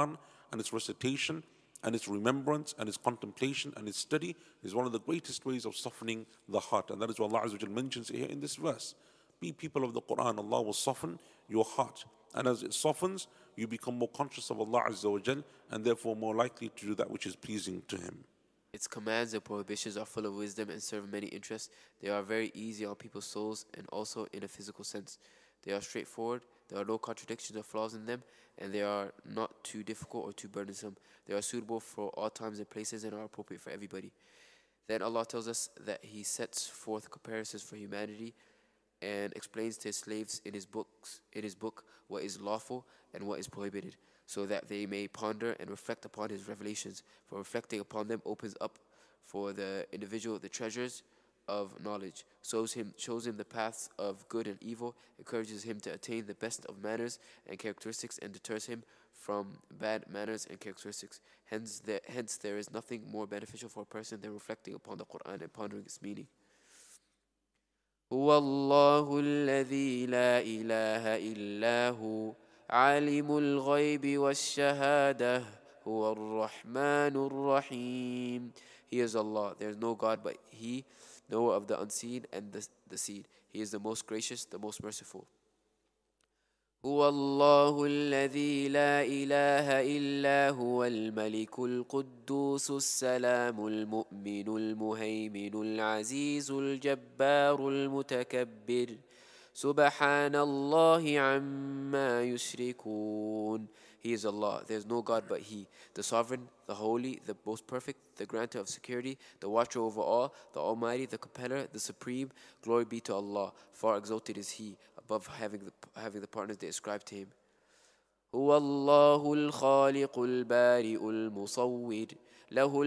and its recitation and its remembrance and its contemplation and its study is one of the greatest ways of softening the heart. And that is what Allah Azza wa Jal mentions here in this verse. Be people of the Quran, Allah will soften your heart. And as it softens, you become more conscious of Allah Azza wa Jal and therefore more likely to do that which is pleasing to Him. Its commands and prohibitions are full of wisdom and serve many interests. They are very easy on people's souls and also in a physical sense. They are straightforward, there are no contradictions or flaws in them, and they are not too difficult or too burdensome. They are suitable for all times and places and are appropriate for everybody. Then Allah tells us that He sets forth comparisons for humanity and explains to His slaves in His books, in His book what is lawful and what is prohibited, so that they may ponder and reflect upon His revelations. For reflecting upon them opens up for the individual the treasures of knowledge, shows him, shows him the paths of good and evil, encourages him to attain the best of manners and characteristics, and deters him from bad manners and characteristics. Hence, the, hence there is nothing more beneficial for a person than reflecting upon the Quran and pondering its meaning. هو الله الذي لا إله إلا هو عالم الغيب والشهادة هو الرحمن الرحيم. He is Allah, there is no God but He, knower of the unseen and the, the seen. He is the most gracious, the most merciful. هو الله الذي لا إله إلا هو الملك القدوس السلام المؤمن المهيمن العزيز الجبار المتكبر سبحان الله عما يشركون. He is Allah, there is no God but He, the Sovereign, the Holy, the Most Perfect, the Granter of Security, the Watcher over all, the Almighty, the Compeller, the Supreme. Glory be to Allah, far exalted is He, above having the, having the partners they ascribe to Him. هو الله الخالق البارئ المصور له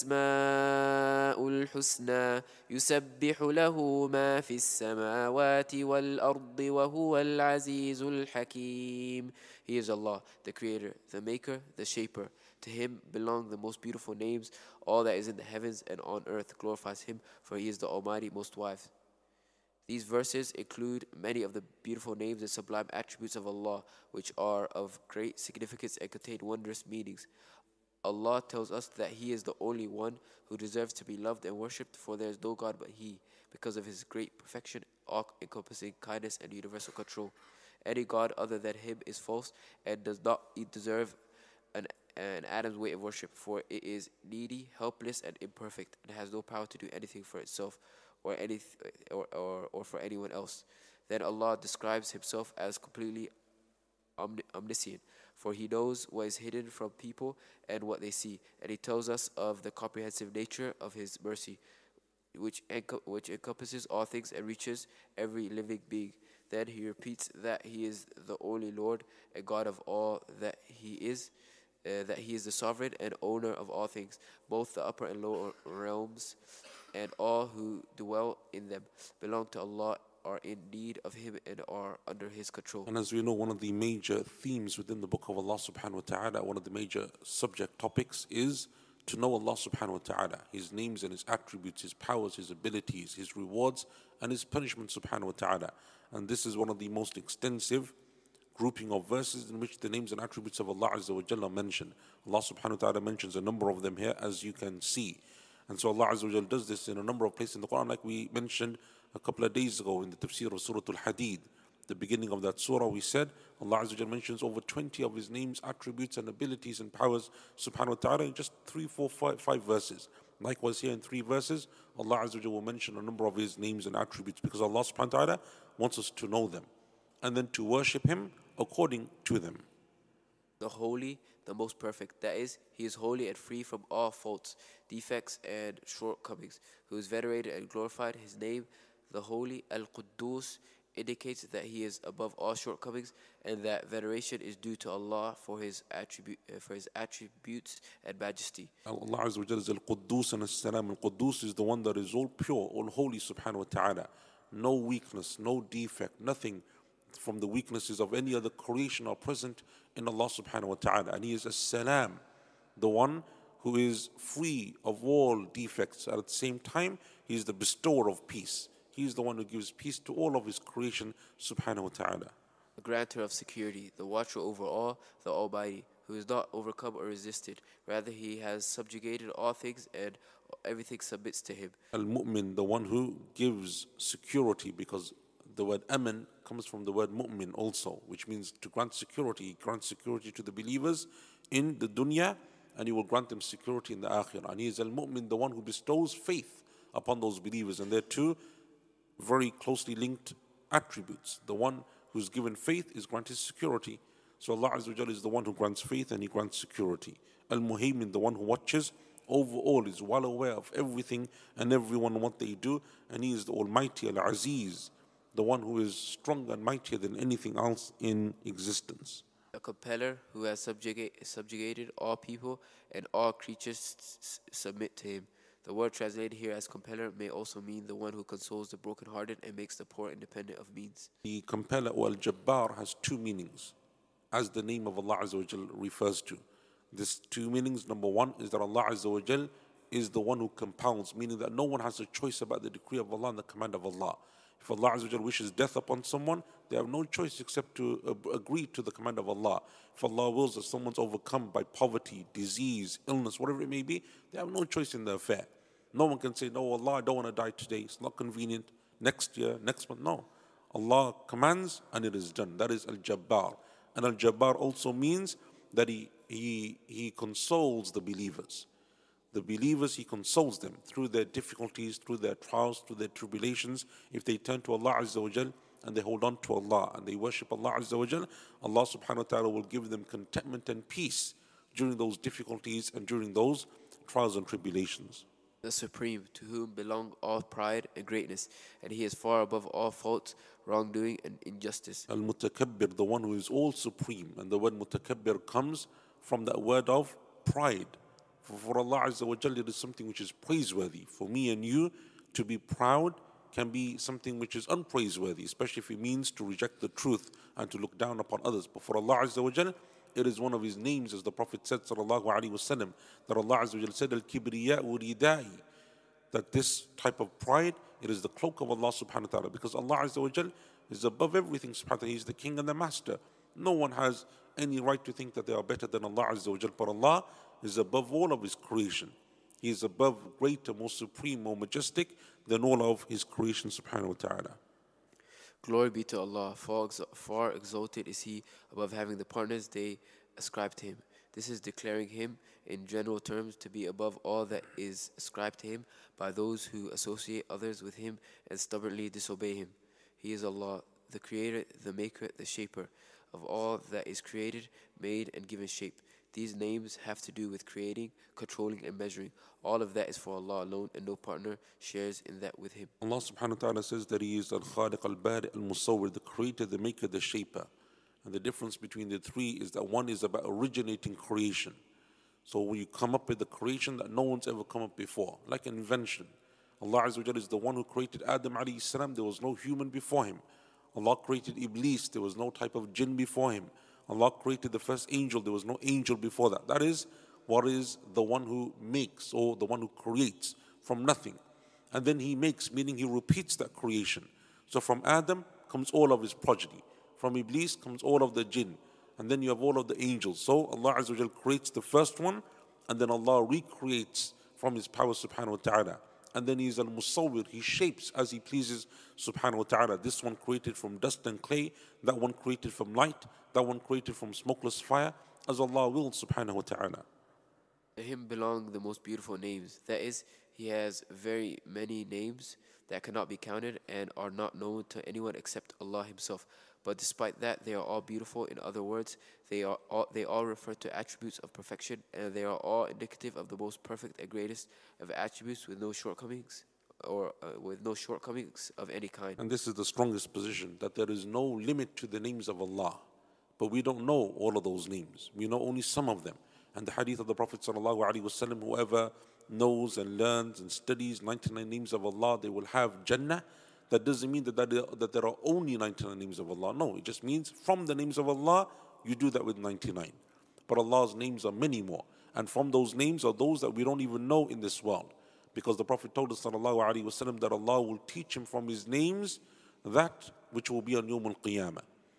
الأسماء الحسنى يسبح له ما في السماوات والأرض وهو العزيز الحكيم. He is Allah, the Creator, the Maker, the Shaper. To Him belong the most beautiful names. All that is in the heavens and on earth glorifies Him, for He is the Almighty, most wise. These verses include many of the beautiful names and sublime attributes of Allah, which are of great significance and contain wondrous meanings. Allah tells us that He is the only one who deserves to be loved and worshipped, for there is no God but He, because of His great perfection, all-encompassing kindness and universal control. Any God other than Him is false and does not deserve an, an atom's weight of worship, for it is needy, helpless, and imperfect, and has no power to do anything for itself or any or, or, or for anyone else. Then Allah describes Himself as completely omni- omniscient, for He knows what is hidden from people and what they see, and He tells us of the comprehensive nature of His mercy, which enco- which encompasses all things and reaches every living being. Then He repeats that He is the only Lord and God of all that He is, uh, that He is the sovereign and owner of all things, both the upper and lower realms, and all who dwell in them belong to Allah, are in need of Him, and are under His control. And as we know, one of the major themes within the book of Allah subhanahu wa ta'ala, one of the major subject topics is to know Allah subhanahu wa ta'ala, His names and His attributes, His powers, His abilities, His rewards, and His punishment subhanahu wa ta'ala. And this is one of the most extensive grouping of verses in which the names and attributes of Allah Azza wa Jalla are mentioned. Allah subhanahu wa ta'ala mentions a number of them here, as you can see. And so Allah Azza wa Jalla does this in a number of places in the Quran, like we mentioned a couple of days ago in the tafsir of Surah Al-Hadid. The beginning of that surah, we said Allah Azza wa Jalla mentions over twenty of His names, attributes, and abilities and powers subhanahu wa ta'ala in just three, four, five, five verses. Likewise here in three verses, Allah Azza wa Jalla will mention a number of His names and attributes, because Allah subhanahu wa ta'ala wants us to know them and then to worship Him according to them. The Holy, the Most Perfect, that is, He is holy and free from all faults, defects, and shortcomings, who is venerated and glorified. His name, the Holy, Al-Quddus, indicates that He is above all shortcomings, and that veneration is due to Allah for His attribute, uh, for His attributes and majesty. Allah Azza wa Jalla is Al-Quddus and As-Salam. Al-Quddus is the one that is all pure, all holy subhanahu wa ta'ala. No weakness, no defect, nothing from the weaknesses of any other creation are present in Allah subhanahu wa ta'ala. And He is As-Salam, the one who is free of all defects. At the same time, He is the bestower of peace. He is the one who gives peace to all of His creation subhanahu wa ta'ala. the grantor of security, the watcher over all, the Almighty, who is not overcome or resisted. Rather, he has subjugated all things and everything submits to him. Al-Mu'min, the one who gives security, because the word aman comes from the word mu'min also, which means to grant security. He grants security to the believers in the dunya, and he will grant them security in the akhirah. And he is al-Mu'min, the one who bestows faith upon those believers. And they're two very closely linked attributes. The one who's given faith is granted security. So Allah Azza wa Jalla is the one who grants faith and he grants security. Al-Muhaymin, the one who watches over all, is well aware of everything and everyone what they do. And he is the Almighty, Al-Aziz, the one who is stronger and mightier than anything else in existence. A compeller who has subjugate, subjugated all people and all creatures s- submit to him. The word translated here as compeller may also mean the one who consoles the brokenhearted and makes the poor independent of means. The compeller or Al-Jabbar has two meanings, as the name of Allah Azza wa Jal refers to. These two meanings, number one, is that Allah Azza wa Jal is the one who compels, meaning that no one has a choice about the decree of Allah and the command of Allah. If Allah Azza wa Jal wishes death upon someone, they have no choice except to uh, agree to the command of Allah. If Allah wills that someone's overcome by poverty, disease, illness, whatever it may be, they have no choice in the affair. No one can say, no, Allah, I don't want to die today. It's not convenient. Next year, next month. No. Allah commands and it is done. That is Al-Jabbar. And Al-Jabbar also means that he, he, he consoles the believers. The believers, he consoles them through their difficulties, through their trials, through their tribulations. If they turn to Allah Azza wa Jal and they hold on to Allah and they worship Allah Azza wa Jal, Allah subhanahu wa ta'ala will give them contentment and peace during those difficulties and during those trials and tribulations. The Supreme, to whom belong all pride and greatness, and he is far above all faults, wrongdoing, and injustice. Al-Mutakabbir, the one who is all supreme. And the word Mutakabbir comes from that word of pride. For, for Allah Azza wa Jalla, it is something which is praiseworthy. For me and you to be proud can be something which is unpraiseworthy, especially if it means to reject the truth and to look down upon others. But for Allah Azza wa Jalla, it is one of his names, as the Prophet said, sallallahu alaihi wasallam, that Allah Azza wa Jalla said, Al-Kibriya'u ridai, that this type of pride, it is the cloak of Allah subhanahu wa ta'ala, because Allah Azza wa Jalla is above everything subhanahu wa ta'ala. He is the king and the master. No one has any right to think that they are better than Allah Azza wa Jalla, but Allah is above all of his creation. He is above, greater, more supreme, more majestic than all of his creation subhanahu wa ta'ala. Glory be to Allah, far, ex- far exalted is he above having the partners they ascribe to him. This is declaring him in general terms to be above all that is ascribed to him by those who associate others with him and stubbornly disobey him. He is Allah, the creator, the maker, the shaper of all that is created, made, and given shape. These names have to do with creating, controlling, and measuring. All of that is for Allah alone, and no partner shares in that with him. Allah subhanahu wa ta'ala says that he is Al-Khaliq, Al-Bari, Al-Musawwir, the creator, the maker, the shaper. And the difference between the three is that one is about originating creation. So when you come up with the creation that no one's ever come up before, like an invention. Allah Azza wa Jalla is the one who created Adam alayhi salam. There was no human before him. Allah created Iblis. There was no type of jinn before him. Allah created the first angel. There was no angel before that. That is what is the one who makes, or the one who creates from nothing. And then he makes, meaning he repeats that creation. So from Adam comes all of his progeny. From Iblis comes all of the jinn. And then you have all of the angels. So Allah Azza wa Jal creates the first one, and then Allah recreates from his power subhanahu wa ta'ala. And then he is al-Musawwir, he shapes as he pleases subhanahu wa ta'ala. This one created from dust and clay, that one created from light, that one created from smokeless fire, as Allah will subhanahu wa ta'ala. To him belong the most beautiful names. That is, he has very many names that cannot be counted and are not known to anyone except Allah himself. But despite that, they are all beautiful. In other words, they are all, they all refer to attributes of perfection, and they are all indicative of the most perfect and greatest of attributes with no shortcomings, or uh, with no shortcomings of any kind. And this is the strongest position, that there is no limit to the names of Allah. But we don't know all of those names. We know only some of them. And the hadith of the Prophet sallallahu alaihi wasallam, whoever knows and learns and studies ninety-nine names of Allah, they will have Jannah. That doesn't mean that, that, that there are only ninety-nine names of Allah. No, it just means from the names of Allah, you do that with ninety-nine. But Allah's names are many more. And from those names are those that we don't even know in this world. Because the Prophet told us sallallahu alaihi wasallam that Allah will teach him from his names that which will be on Yawm al-Qiyamah.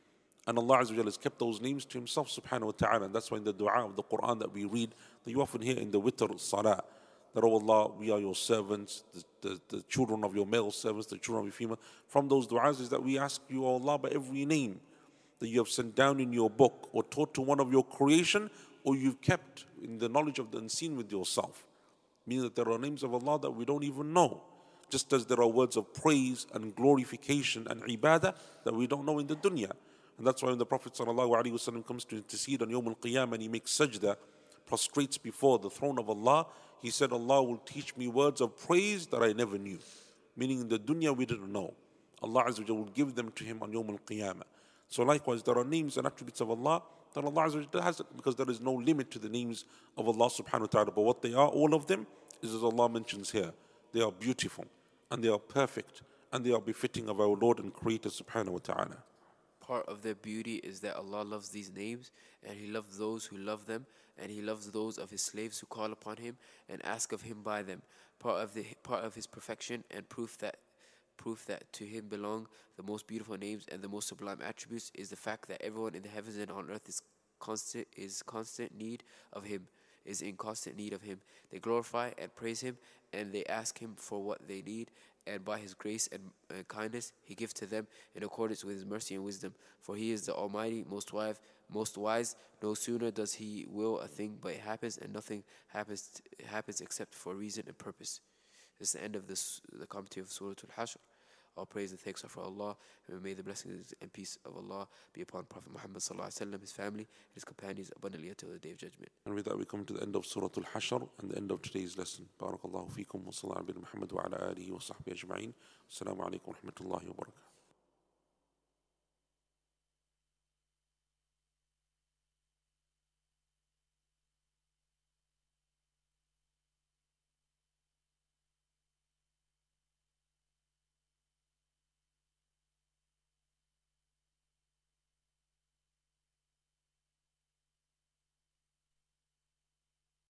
And Allah Azza wa Jalla has kept those names to Himself subhanahu wa ta'ala. And that's why in the dua of the Quran that we read, that you often hear in the witr salah, that, oh Allah, we are your servants, the, the, the children of your male servants, the children of your female. From those du'as is that we ask you, oh Allah, by every name that you have sent down in your book or taught to one of your creation, or you've kept in the knowledge of the unseen with yourself. Meaning that there are names of Allah that we don't even know. Just as there are words of praise and glorification and ibadah that we don't know in the dunya. And that's why when the Prophet ﷺ comes to intercede on Yawm al-Qiyamah and he makes sajda, prostrates before the throne of Allah, he said, Allah will teach me words of praise that I never knew. Meaning in the dunya we didn't know. Allah Azza wa Jalla will give them to him on Yawm al-Qiyamah. So likewise, there are names and attributes of Allah that Allah Azza wa Jalla has, because there is no limit to the names of Allah subhanahu wa ta'ala. But what they are, all of them, is as Allah mentions here. They are beautiful, and they are perfect, and they are befitting of our Lord and Creator subhanahu wa ta'ala. Part of their beauty is that Allah loves these names, and He loves those who love them, and He loves those of His slaves who call upon Him and ask of Him by them. Part of the part of His perfection and proof that proof that to Him belong the most beautiful names and the most sublime attributes is the fact that everyone in the heavens and on earth is constant is constant need of Him, is in constant need of Him. They glorify and praise Him, and they ask Him for what they need, and by His grace and uh, kindness He gives to them in accordance with His mercy and wisdom. For He is the Almighty, most wise, most wise. No sooner does He will a thing, but it happens, and nothing happens happens except for reason and purpose. This is the end of this the commentary of Surah Al-Hashr. All praise and thanks are for Allah, and may the blessings and peace of Allah be upon Prophet Muhammad sallallahu alaihi wasallam, his family, and his companions abundantly until the day of judgment. And with that we come to the end of Surah Al-Hashr and the end of today's lesson. Barakallahu feekum wa sallallahu ala Muhammad wa ala alihi wa sahbihi ajma'in. Assalamu alaikum wa rahmatullahi wa barakatuh.